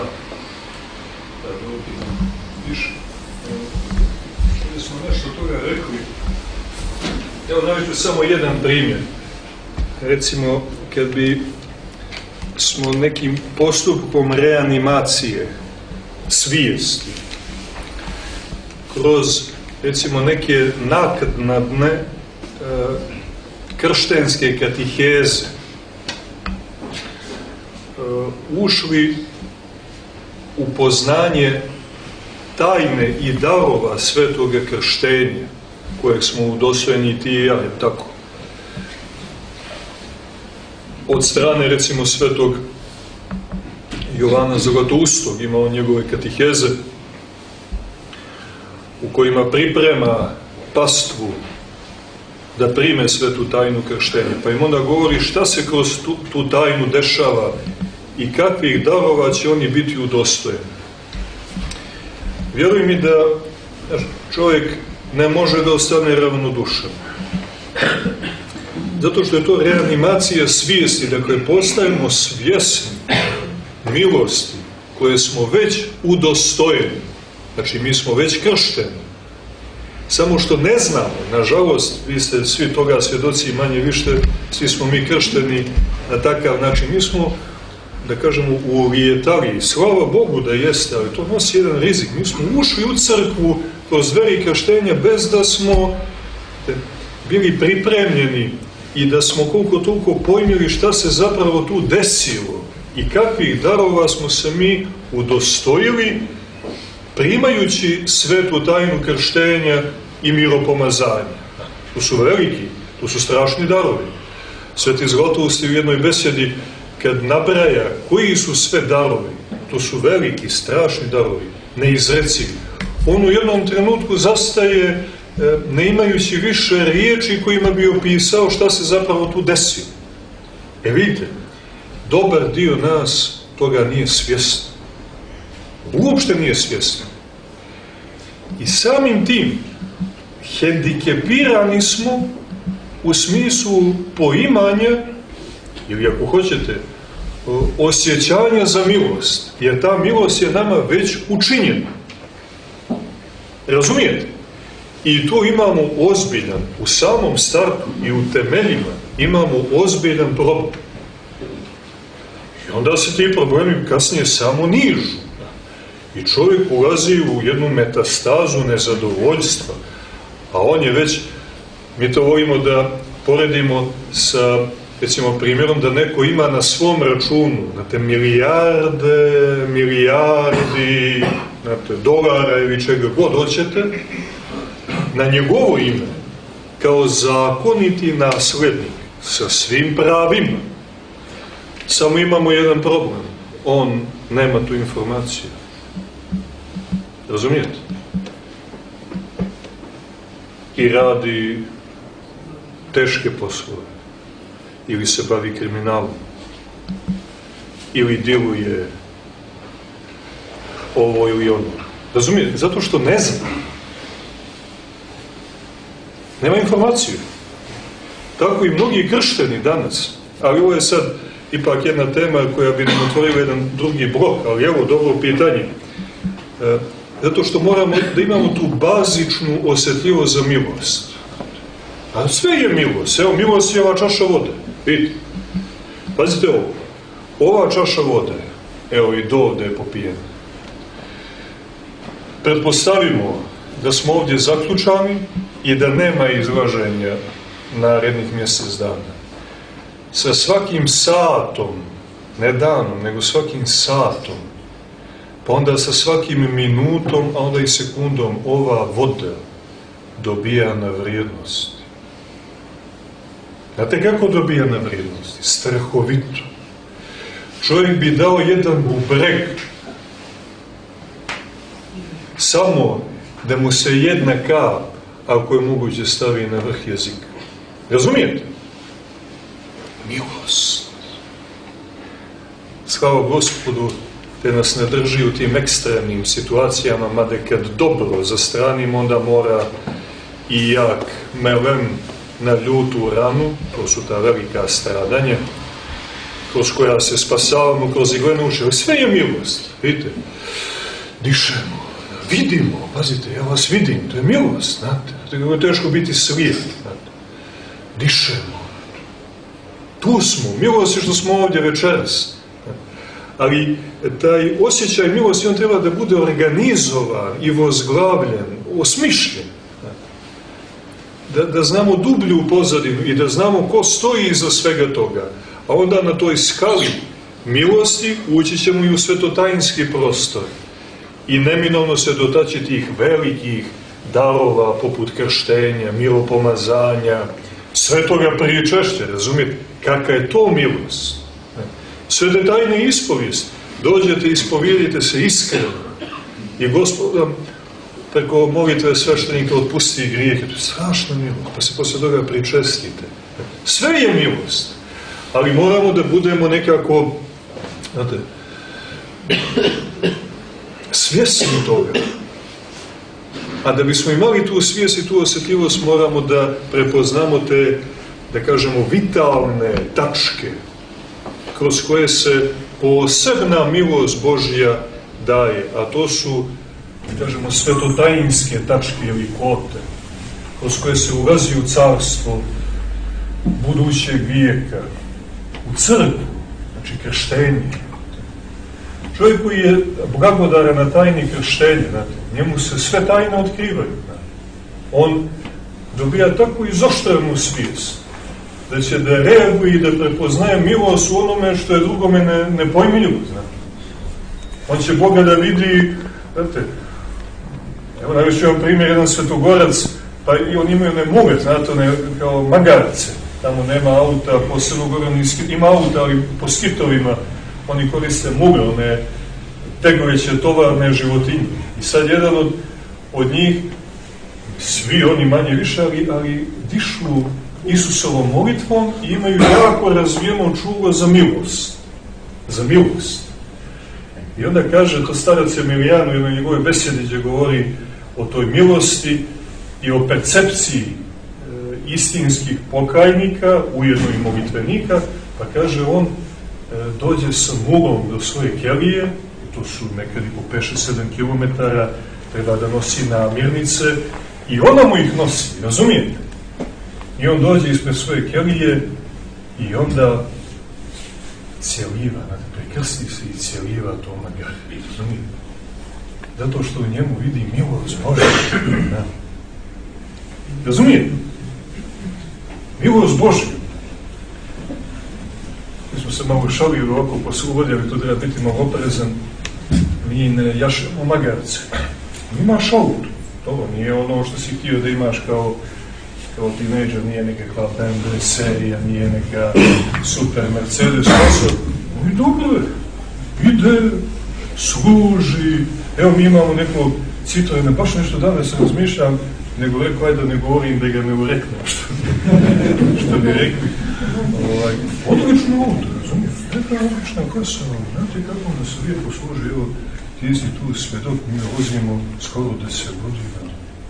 Viš, što smo nešto toga rekli, evo naviću samo jedan primjer. Recimo, kad bi smo nekim postupkom reanimacije svijesti kroz, recimo, neke naknadne krštenske katiheze ušli u poznanje tajne i darova svetoga krštenja, kojeg smo udostojeni ti i ja, je tako? Od strane, recimo, svetog Jovana Zlatoustog, ima on njegove katiheze, u kojima priprema pastvu da prime svetu tajnu krštenja. Pa im onda govori šta se kroz tu tajnu dešava i kakvih darova će oni biti udostojeni. Vjeruj mi da čovjek ne može da ostane ravnodušan. Zato što je to reanimacija svijesti, dakle postajemo svjesni milosti koje smo već udostojeni. Znači mi smo već kršteni. Samo što ne znamo, nažalost, vi ste svi toga svjedoci manje više, svi smo mi kršteni na takav način. Mi smo, da kažemo, u lijetariji. Slava Bogu da jeste, ali to nosi jedan rizik. Mi smo ušli u crkvu kroz veri krštenja bez da smo bili pripremljeni i da smo koliko toliko pojmili šta se zapravo tu desilo i kakvih darova smo se mi udostojili primajući svetu tajnu krštenja i miropomazanja. To su veliki, to su strašni darovi. Sveti Zlatoust u jednoj besedi kad nabraja koji su sve darovi, to su veliki, strašni darovi, neizrecivi. On u jednom trenutku zastaje ne imajući više riječi kojima bi opisao šta se zapravo tu desilo. Vidite, dobar dio nas toga nije svjestan. Uopšte nije svjestan. I samim tim hendikepirani smo u smislu poimanja, ili ako hoćete, osjećanja za milost. Jer ta milost je nama već učinjena. Razumijete? I tu imamo ozbiljan, u samom startu i u temeljima imamo ozbiljan problem. I onda se ti problemi kasnije samo nižu. I čovjek ulazi u jednu metastazu nezadovoljstva. A on je već, mi to volimo da poredimo sa, recimo, primjerom da neko ima na svom računu, znate, milijardi, znate, dolara ili čega god hoćete, na njegovo ime, kao zakoniti naslednik, sa svim pravima. Samo imamo jedan problem. On nema tu informaciju. Razumijete? I radi teške poslove. Ili se bavi kriminalom. Ili djeluje ovo ili ono. Razumijete? Zato što ne zna. Nema informaciju. Tako i mnogi kršteni danas. Ali ovo je sad ipak jedna tema koja bi nam otvorila jedan drugi blok. Ali evo, dobro pitanje. Zato što moramo da imamo tu bazičnu osjetljivost za milost. A sve je milost. Evo, milost je ova čaša vode. Vidite. Pazite ovo. Ova čaša vode, evo i do ovde je popijena. Pretpostavimo da smo ovdje zaključani i da nema izlaženja narednih mjesec dana. Sa svakim satom, ne danom, nego svakim satom, pa onda sa svakim minutom, a onda i sekundom, ova voda dobija na vrijednosti. Znate kako dobija na vrijednosti? Strahovito. Čovjek bi dao jedan bubreg samo da mu se jedna kap, ako je moguće, stavi na vrh jezika. Razumijete? Milost. Slava Gospodu te nas ne drži u tim ekstremnim situacijama, mada kad dobro zastranimo, onda mora i jak melem na ljutu ranu, to su ta velika stradanja, kroz koja se spasavamo, kroz iglene uši. Ali sve je milost, vidite. Dišemo, vidimo, pazite, ja vas vidim, to je milost, znate. To je teško biti slijep, znate. Dišemo. Tu smo, milost je što smo ovdje večeras. Ali taj osjećaj milosti, on treba da bude organizovan i vozglavljen, osmišljen. Da znamo dublju pozadinu i da znamo ko stoji iza svega toga. A onda na toj skali milosti ući ćemo i u svetotajinski prostor. I neminovno se dotaći tih velikih darova poput krštenja, miropomazanja, svetoga pričešća, razumijete? Kakva je to milost? Svete tajne ispovijesti. Dođete, ispovijedite se iskreno. I Gospod vam preko molitve sveštenika otpusti grijehe. To je strašna milost. Pa se poslije toga pričestite. Sve je milost. Ali moramo da budemo nekako, znate, svjesni toga. A da bismo imali tu svijest i tu osjetljivost, moramo da prepoznamo te, da kažemo, vitalne tačke kroz koje se posebna milost Božja daje. A to su, da kažemo, svetotajinske tačke ili kote, kroz koje se ulazi u carstvo budućeg vijeka, u crkvu, znači krštenje. Čovjek koji je blagodaran na tajni krštenja, njemu se sve tajne otkrivaju. On dobija tako izoštrenu svijest, da će da reaguje i da prepoznaje milost u onome što je drugome nepojmljivo. On će Boga da vidi, znate, evo navešću vam primjer, jedan svetogorac, pa i on imaju mulet, znate, one kao magarce, tamo nema auta, posebno gore, ima auta, ali po skitovima oni koriste mugle, one tegoveće tovarne životinje. I sad jedan od njih, svi oni manje više, ali dišu Isusovom molitvom i imaju jako razvijeno čulo za milost. Za milost. I onda kaže, to starac Emilijanu u njegove besedi gdje govori o toj milosti i o percepciji istinskih pokajnika, ujedno i molitvenika, pa kaže on dođe sa mulom do svoje kelije, to su nekad i po 5-7 km, treba da nosi namirnice i ona mu ih nosi, razumijete? I on dođe ispred svoje kelije i onda cijeliva, prekrsti se i cijeliva to magari, razumijete? Zato što u njemu vidi milost Božja. Razumijete? Milost Božja. Mi smo se malo šalili ovako po slobodi, ali to treba biti malo oprezan. Mi ne jašemo magarce. Imaš auto. To nije ono što si htio da imaš kao teenager, nije nekakva BMW serija, nije neka super Mercedes. I dobro je. Ide, služi. Evo mi imamo neko Citroena, baš nešto danas se razmišljam, nego rekao, ajde da ne govorim da ga ne ureknem, što bi rekli. Odlično auto, razumiješ? Neka odlična klasa, znate kako da se lijepo služi, evo, ti si tu svedok, mi vozimo skoro 10 godina.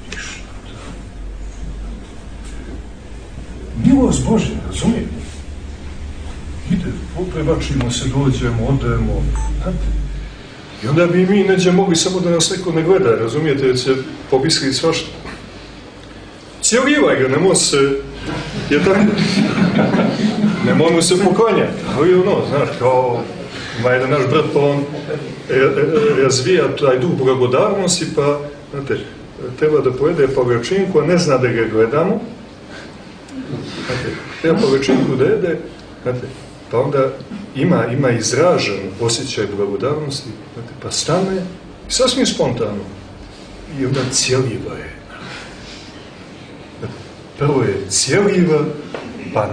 Milost Božja, razumijete? Ide, prebačimo se, dođemo, odemo, znate? I onda bi mi neđe mogli samo da nas neko ne gleda, razumijete, jer će pobiskati svašta. Cijelivaj ga, nemoj se, je tako, nemoj mu se poklanjati, ali ono, znaš, kao, ima jedan naš brat, pa on razvija taj duh blagodarnosti, pa, znate, treba da pojede palačinku, a ne zna da ga gledamo, znate, treba palačinku da jede, znate, pa onda ima izražen osjećaj blagodarnosti, znate, pa stane, sasvim spontano, i onda cijeliva je. Prvo je cijeliva, pa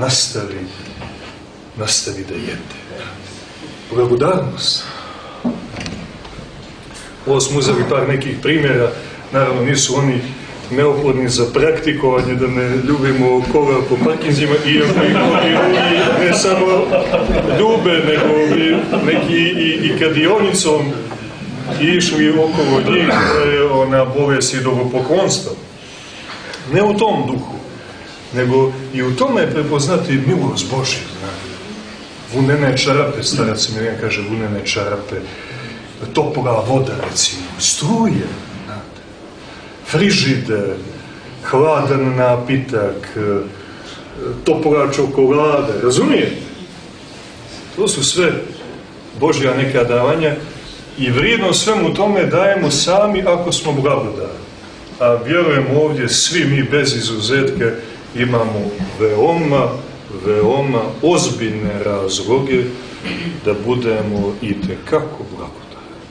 nastavi da jede. Blagodarnost. Ovo smo uzeli par nekih primjera, naravno nisu oni neophodni za praktikovanje, da ne ljubimo koga po parkinzima i ne samo ljube, nego i neki i kadionicom išli okolo njih, ona bolest idolopoklonstva. Ne u tom duhu, nego i u tome prepoznati milost Božju. Vunene čarape, starac Miljan kaže vunene čarape, topla voda, recimo, struje, frižider, hladan napitak, topla čokolada, razumijete? To su sve Božja neka davanja i vrijedno svemu tome dajemo sami ako smo blagodari. A vjerujemo ovdje svi mi bez izuzetka imamo veoma ozbiljne razloge da budemo itekako blagodari.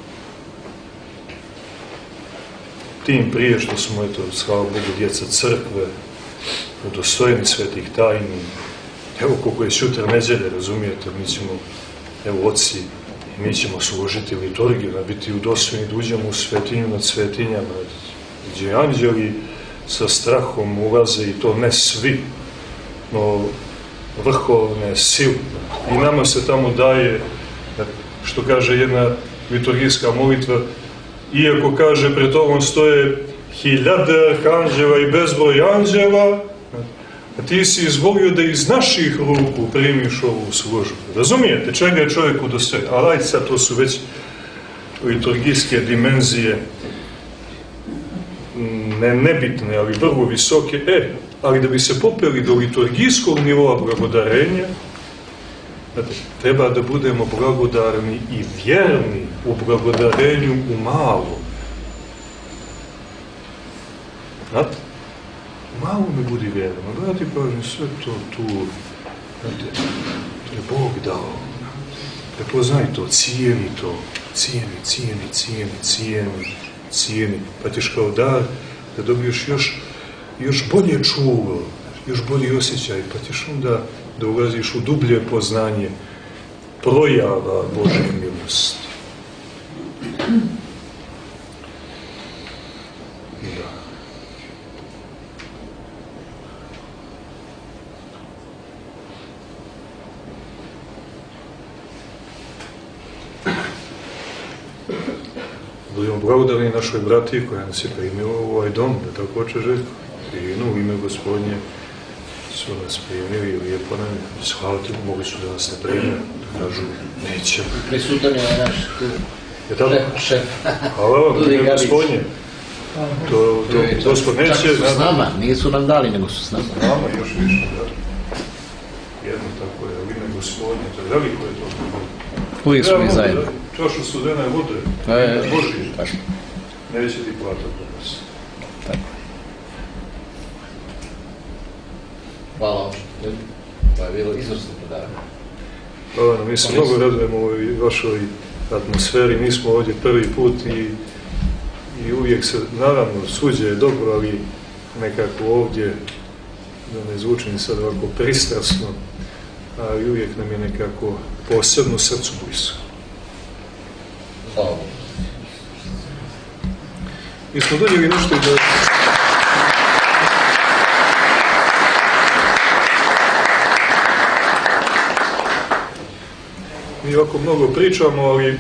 Tim prije što smo, eto, slava Bogu, djeca crkve, udostojeni svetih tajni. Evo koliko je sutra neđelje, razumijete, mi ćemo, evo oci, mi ćemo složiti liturgiju, biti udostojeni da uđemo u svetinju nad svetinjama, gdje anđeli sa strahom ulaze i to ne svi, no vrhovne sile. I nama se tamo daje, što kaže jedna liturgijska molitva, iako kaže pred tobom stoje 1000 anđela i bezbroj anđela, a ti si izvolio da iz naših ruku primiš ovu službu. Razumijete čega je čovjek udostojen? Ali ajde sad, to su već liturgijske dimenzije, nebitne, ali vrlo visoke. Ali da bi se popeli do liturgijskog nivoa blagodarenja, treba da budemo blagodarni i vjerni u blagodarenju u malo. Znate? Malo mi budi vjeran. Brati pažnju, sve to tu, znate, to je Bog dao. Prepoznaj to, cijeni to, cijeni. Pa ćeš kao dar da dobiješ još bolje čulo, još bolji osjećaj, pa ćeš onda da ulaziš u dublje poznanje projava Božje milosti. Da. Budemo blagodarni našoj brati koja nas je primila u ovaj dom, da tako hoće Željko. U ime Gospodnje su nas primili i lijepo nam je. Shvalite, mogli su da nas ne primili, da kažu, neće. Prisutan je naš šef. Hvala vam, ime Gospodnje. To Gospod neće. Čak su s nama, nisu nam dali, nego su s nama. Nama još više, da. Jedno tako je, ime Gospodnje, to je veliko je to. Uvijek smo i zajedno. Čašu studena je vode, Boži, neće ti plata po nas. Tako. Hvala vam. To je bilo izvrsno predavanje. Hvala nam, mi se mnogo radujemo u ovoj vašoj atmosferi, nismo ovdje prvi put i uvijek se, naravno, suđe je dobro, ali nekako ovdje, da ne zvučim sad ovako pristrasno, ali uvijek nam je nekako posebno srcu blisko. Hvala vam. Mi smo donijeli nešto da... Mi ovako mnogo pričamo, ali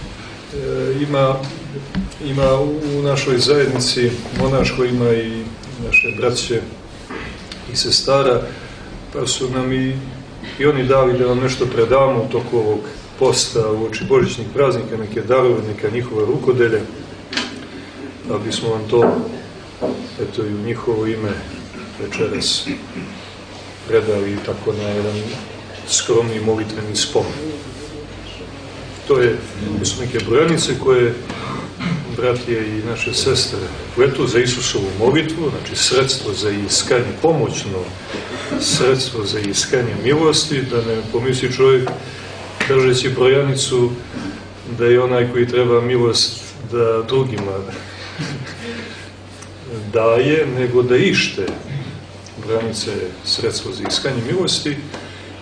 ima u našoj zajednici monaškoj, ima i naše braće i sestara, pa su nam i oni dali da vam nešto predamo u toku ovog posta, u oči božićnih praznika, neke darove, neka njihova rukodelje, da bismo vam to, eto, i u njihovo ime večeras predali tako na jedan skromni molitveni spomen. To su neke brojanice koje bratije i naše sestre pletu za Isusovu molitvu, znači sredstvo za iskanje, pomoćno sredstvo za iskanje milosti, da ne pomisli čovjek držeći brojanicu da je onaj koji treba milost da drugima daje, nego da ište. Brojanica je sredstvo za iskanje milosti.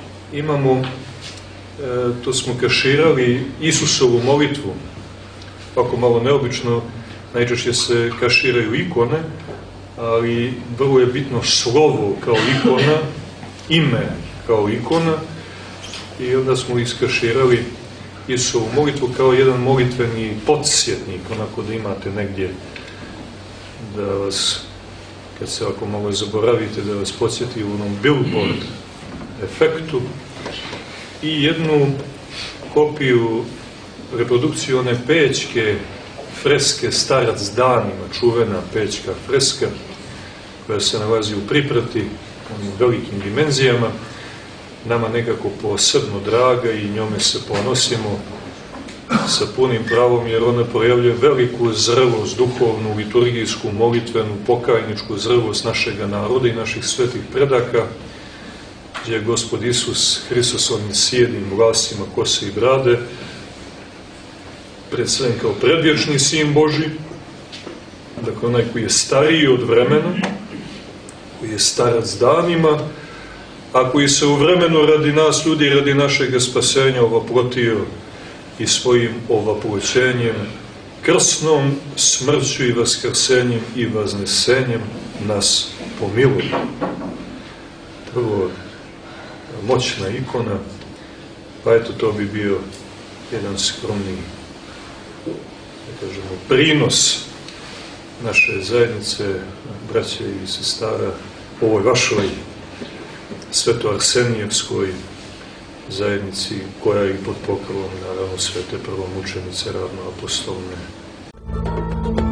Imamo, to smo kaširali, Isusovu molitvu. ovako malo neobično, najčešće se kaširaju ikone, ali vrlo je bitno slovo kao ikona, ime kao ikona, i onda smo iskaširali Isusovu molitvu kao jedan molitveni podsjetnik, onako da imate negdje da vas, kad se ako malo zaboravite, da vas podsjeti u onom billboard efektu, i jednu kopiju, reprodukciju one pećke freske Starac danima, čuvena pećka freska koja se nalazi u Priprati, onim velikim dimenzijama, nama nekako posebno draga i njome se ponosimo sa punim pravom, jer ona projavljuje veliku zrelost, duhovnu, liturgijsku, molitvenu, pokajničku zrelost našega naroda i naših svetih predaka, gdje je Gospod Isus Hristos onim sjednim vlasima kose i brade predstavljen kao predvječni sin Božji, dakle onaj koji je stariji od vremena, koji je starac danima, a koji se u vremenu radi nas ljudi, radi našeg spasenja ovaprotio i svojim ovaploćenjem, krsnom smrću i vaskrsenjem i vaznesenjem nas pomiluje. Prvo, moćna ikona, pa eto, to bi bio jedan skromni, da kažemo, prinos naše zajednice, braće i sestara, ovoj vašoj svetoarsenijevskoj zajednici, koja je i pod pokrovom, naravno, svete prvomučenice ravnoapostolne.